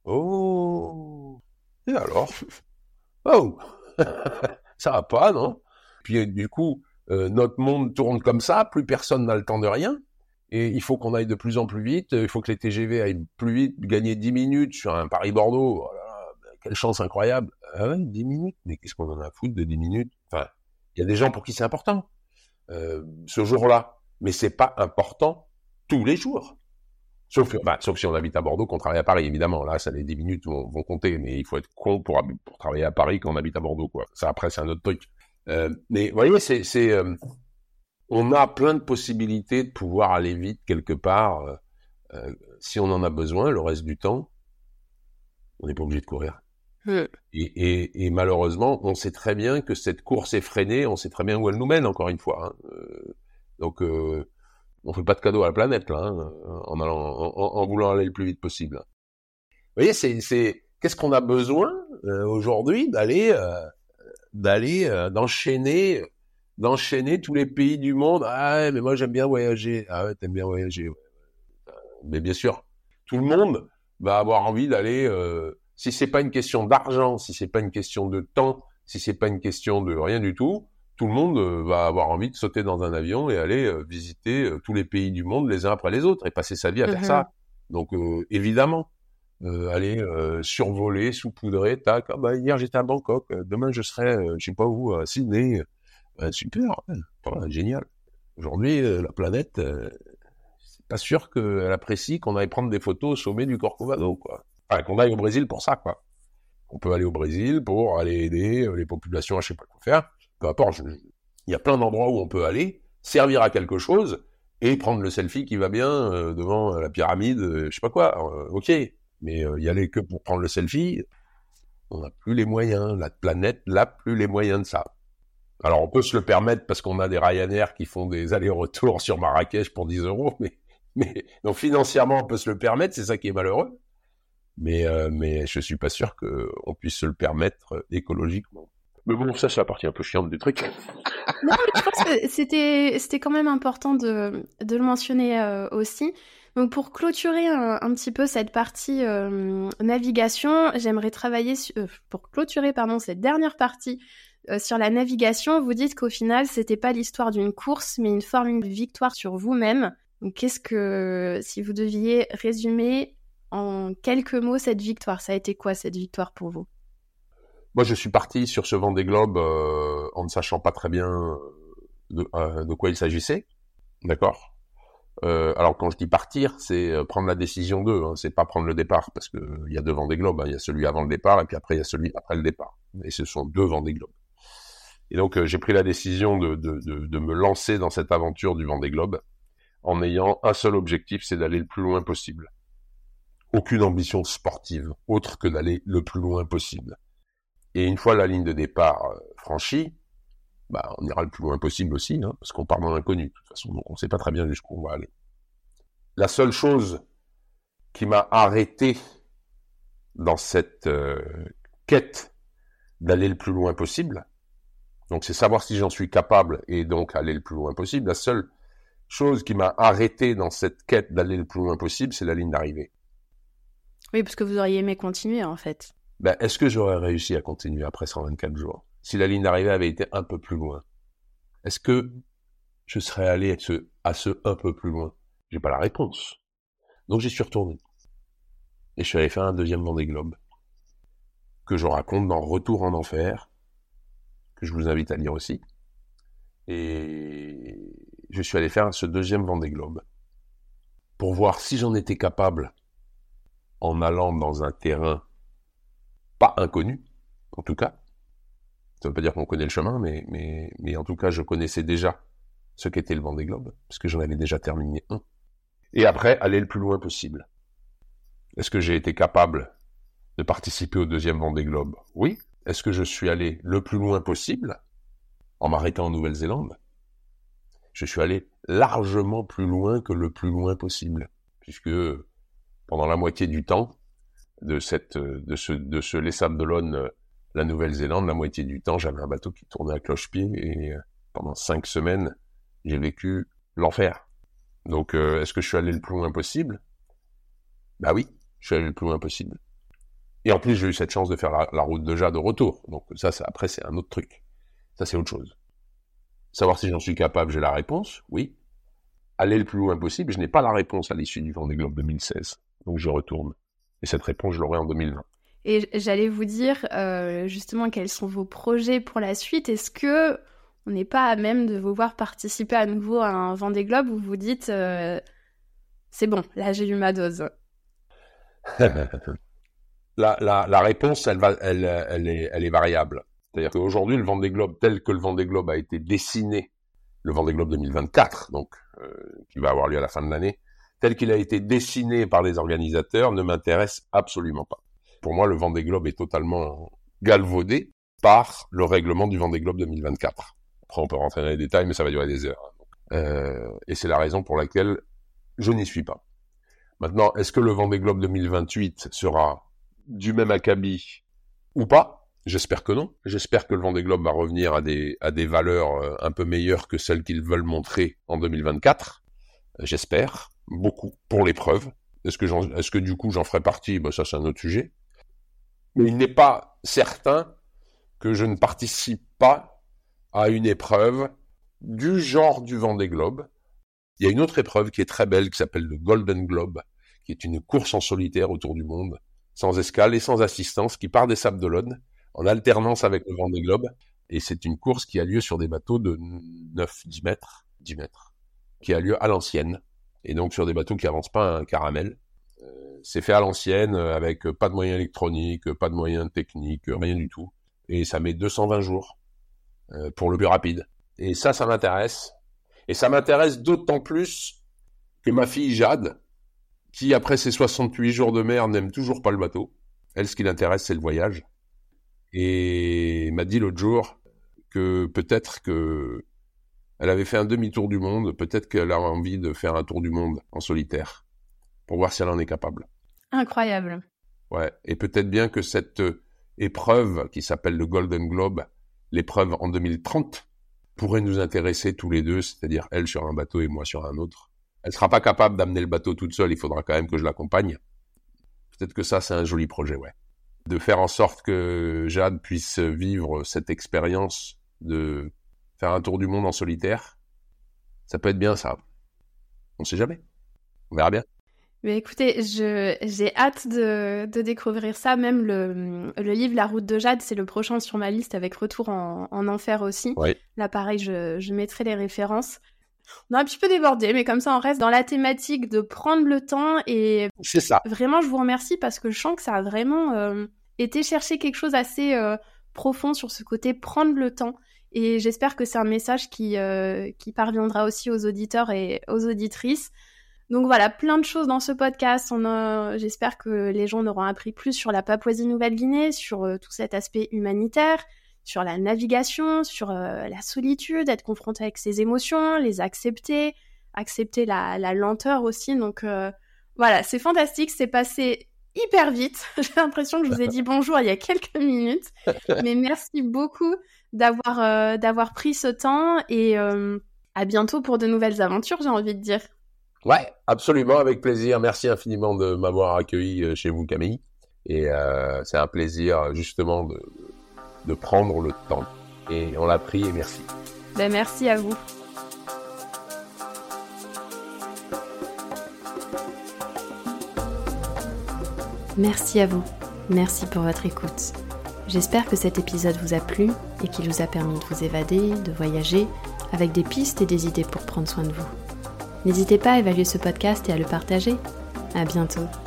Oh, et alors? Oh, ça va pas, non? Puis du coup, euh, notre monde tourne comme ça, plus personne n'a le temps de rien, et il faut qu'on aille de plus en plus vite, il faut que les T G V aillent plus vite, gagner dix minutes sur un Paris-Bordeaux, oh là là, quelle chance incroyable. Ah ouais, dix minutes, mais qu'est-ce qu'on en a à foutre de dix minutes? Enfin, il y a des gens pour qui c'est important, euh, ce jour-là, mais c'est pas important tous les jours. Sauf, bah, sauf si on habite à Bordeaux, qu'on travaille à Paris, évidemment. Là, ça, les dix minutes vont, vont compter, mais il faut être con pour, pour travailler à Paris quand on habite à Bordeaux, quoi. Ça, après, c'est un autre truc. Euh, mais, vous voyez, c'est, c'est, euh, on a plein de possibilités de pouvoir aller vite quelque part, euh, euh, si on en a besoin. Le reste du temps, on n'est pas obligé de courir. Mmh. Et, et, et malheureusement, on sait très bien que cette course effrénée, on sait très bien où elle nous mène, encore une fois. Hein. Euh, donc, euh, on fait pas de cadeau à la planète, là, hein, en, allant, en, en voulant aller le plus vite possible. Vous voyez, c'est, c'est qu'est-ce qu'on a besoin euh, aujourd'hui d'aller, euh, d'aller, euh, d'enchaîner, d'enchaîner tous les pays du monde. Ah ouais, mais moi j'aime bien voyager. Ah ouais, t'aimes bien voyager. Ouais. Mais bien sûr, tout le monde va avoir envie d'aller. Euh, si c'est pas une question d'argent, si c'est pas une question de temps, si c'est pas une question de rien du tout. Tout le monde euh, va avoir envie de sauter dans un avion et aller euh, visiter euh, tous les pays du monde les uns après les autres et passer sa vie à faire mmh. ça. Donc euh, évidemment, euh, aller euh, survoler, saupoudrer, tac. Ah bah hier j'étais à Bangkok, euh, demain je serai, euh, je sais pas où, à Sydney. Euh, super, ouais, ouais, génial. Aujourd'hui euh, la planète, euh, c'est pas sûr qu'elle apprécie qu'on aille prendre des photos au sommet du Corcovado, quoi. Enfin qu'on aille au Brésil pour ça, quoi. On peut aller au Brésil pour aller aider les populations à je sais pas quoi faire. Peu importe, je... il y a plein d'endroits où on peut aller, servir à quelque chose, et prendre le selfie qui va bien euh, devant la pyramide, euh, je sais pas quoi, euh, ok, mais euh, y aller que pour prendre le selfie, on n'a plus les moyens, la planète n'a plus les moyens de ça. Alors on peut se le permettre parce qu'on a des Ryanair qui font des allers-retours sur Marrakech pour dix euros, mais, mais donc financièrement on peut se le permettre, c'est ça qui est malheureux, mais, euh, mais je suis pas sûr qu'on puisse se le permettre écologiquement. Mais bon, ça, c'est la partie un peu chiante du truc. Non, mais je pense que c'était, c'était quand même important de, de le mentionner euh, aussi. Donc, pour clôturer un, un petit peu cette partie euh, navigation, j'aimerais travailler sur, euh, pour clôturer pardon, cette dernière partie euh, sur la navigation. Vous dites qu'au final, c'était pas l'histoire d'une course, mais une forme de victoire sur vous-même. Donc, qu'est-ce que, si vous deviez résumer en quelques mots cette victoire, ça a été quoi cette victoire pour vous ? Moi, je suis parti sur ce Vendée Globe euh, en ne sachant pas très bien de, euh, de quoi il s'agissait, d'accord. Euh, alors quand je dis partir, c'est prendre la décision d'eux, hein, c'est pas prendre le départ, parce que il y a deux Vendée Globe, hein, il y a celui avant le départ et puis après il y a celui après le départ. Et ce sont deux Vendée Globe. Et donc euh, j'ai pris la décision de, de, de, de me lancer dans cette aventure du Vendée Globe en ayant un seul objectif, c'est d'aller le plus loin possible. Aucune ambition sportive autre que d'aller le plus loin possible. Et une fois la ligne de départ euh, franchie, bah, on ira le plus loin possible aussi, hein, parce qu'on part dans l'inconnu, de toute façon, donc on ne sait pas très bien jusqu'où on va aller. La seule chose qui m'a arrêté dans cette euh, quête d'aller le plus loin possible, donc c'est savoir si j'en suis capable et donc aller le plus loin possible, la seule chose qui m'a arrêté dans cette quête d'aller le plus loin possible, c'est la ligne d'arrivée. Oui, parce que vous auriez aimé continuer, en fait. Ben, est-ce que j'aurais réussi à continuer après cent vingt-quatre jours si la ligne d'arrivée avait été un peu plus loin? Est-ce que je serais allé à ce, à ce un peu plus loin? J'ai pas la réponse. Donc j'y suis retourné. Et je suis allé faire un deuxième Vendée Globe, que je raconte dans Retour en enfer, que je vous invite à lire aussi. Et je suis allé faire ce deuxième Vendée Globe, pour voir si j'en étais capable, en allant dans un terrain pas inconnu, en tout cas. Ça ne veut pas dire qu'on connaît le chemin, mais, mais, mais en tout cas, je connaissais déjà ce qu'était le Vendée Globe, parce que j'en avais déjà terminé un. Et après, aller le plus loin possible. Est-ce que j'ai été capable de participer au deuxième Vendée Globe? Oui. Est-ce que je suis allé le plus loin possible, en m'arrêtant en Nouvelle-Zélande? Je suis allé largement plus loin que le plus loin possible, puisque pendant la moitié du temps de cette, de ce, de ce Les Sables d'Olonne, la Nouvelle-Zélande, la moitié du temps, j'avais un bateau qui tournait à cloche-pied et pendant cinq semaines, j'ai vécu l'enfer. Donc, euh, est-ce que je suis allé le plus loin possible? Bah oui, je suis allé le plus loin possible. Et en plus, j'ai eu cette chance de faire la, la route de Jade de retour. Donc ça, ça, après, c'est un autre truc. Ça, c'est autre chose. Savoir si j'en suis capable, j'ai la réponse, oui. Aller le plus loin possible, je n'ai pas la réponse à l'issue du Vendée Globe deux mille seize. Donc je retourne. Et cette réponse, je l'aurai en deux mille vingt. Et j'allais vous dire, euh, justement, quels sont vos projets pour la suite. Est-ce que on n'est pas à même de vous voir participer à nouveau à un Vendée Globe où vous dites euh, c'est bon, là j'ai eu ma dose? la, la, la réponse, elle, va, elle, elle, est, elle est variable. C'est-à-dire qu'aujourd'hui, le Vendée Globe, tel que le Vendée Globe a été dessiné, le Vendée Globe deux mille vingt-quatre, donc euh, qui va avoir lieu à la fin de l'année, tel qu'il a été dessiné par les organisateurs, ne m'intéresse absolument pas. Pour moi, le Vendée Globe est totalement galvaudé par le règlement du Vendée Globe deux mille vingt-quatre. Après, on peut rentrer dans les détails, mais ça va durer des heures. Euh, et c'est la raison pour laquelle je n'y suis pas. Maintenant, est-ce que le Vendée Globe deux mille vingt-huit sera du même acabit ou pas? J'espère que non. J'espère que le Vendée Globe va revenir à des, à des valeurs un peu meilleures que celles qu'ils veulent montrer en deux mille vingt-quatre. J'espère. Beaucoup. Pour l'épreuve. Est-ce que, j'en, est-ce que du coup j'en ferai partie? Ben, ça, c'est un autre sujet. Mais il n'est pas certain que je ne participe pas à une épreuve du genre du Vendée Globe. Il y a une autre épreuve qui est très belle, qui s'appelle le Golden Globe, qui est une course en solitaire autour du monde, sans escale et sans assistance, qui part des Sables d'Olonne, en alternance avec le Vendée Globe. Et c'est une course qui a lieu sur des bateaux de neuf à dix mètres, dix mètres, qui a lieu à l'ancienne. Et donc sur des bateaux qui avancent pas un caramel. Euh, c'est fait à l'ancienne, avec pas de moyens électroniques, pas de moyens techniques, rien du tout. Et ça met deux cent vingt jours euh, pour le plus rapide. Et ça, ça m'intéresse. Et ça m'intéresse d'autant plus que ma fille Jade, qui après ses soixante-huit jours de mer n'aime toujours pas le bateau. Elle, ce qui l'intéresse, c'est le voyage. Et m'a dit l'autre jour que peut-être que elle avait fait un demi-tour du monde, peut-être qu'elle a envie de faire un tour du monde en solitaire, pour voir si elle en est capable. Incroyable. Ouais, et peut-être bien que cette épreuve qui s'appelle le Golden Globe, l'épreuve en deux mille trente, pourrait nous intéresser tous les deux, c'est-à-dire elle sur un bateau et moi sur un autre. Elle sera pas capable d'amener le bateau toute seule, il faudra quand même que je l'accompagne. Peut-être que ça, c'est un joli projet, ouais. De faire en sorte que Jade puisse vivre cette expérience de faire un tour du monde en solitaire, ça peut être bien, ça. On sait jamais. On verra bien. Mais écoutez, je, j'ai hâte de, de découvrir ça. Même le, le livre La Route de Jade, c'est le prochain sur ma liste avec Retour en, en enfer aussi. Oui. Là, pareil, je, je mettrai les références. On a un petit peu débordé, mais comme ça, on reste dans la thématique de prendre le temps. Et c'est ça. Vraiment, je vous remercie parce que je sens que ça a vraiment euh, été chercher quelque chose assez euh, profond sur ce côté prendre le temps. Et j'espère que c'est un message qui, euh, qui parviendra aussi aux auditeurs et aux auditrices. Donc voilà, plein de choses dans ce podcast. On a, j'espère que les gens en auront appris plus sur la Papouasie-Nouvelle-Guinée, sur euh, tout cet aspect humanitaire, sur la navigation, sur euh, la solitude, être confronté avec ses émotions, les accepter, accepter la, la lenteur aussi. Donc euh, voilà, c'est fantastique, c'est passé hyper vite. J'ai l'impression que je vous ai dit bonjour il y a quelques minutes. Mais merci beaucoup d'avoir, euh, d'avoir pris ce temps et euh, à bientôt pour de nouvelles aventures, j'ai envie de dire. Ouais, absolument, avec plaisir. Merci infiniment de m'avoir accueilli chez vous, Camille. Et euh, c'est un plaisir, justement, de, de prendre le temps. Et on l'a pris, et merci. Ben, merci à vous. Merci à vous, merci pour votre écoute. J'espère que cet épisode vous a plu et qu'il vous a permis de vous évader, de voyager, avec des pistes et des idées pour prendre soin de vous. N'hésitez pas à évaluer ce podcast et à le partager. À bientôt.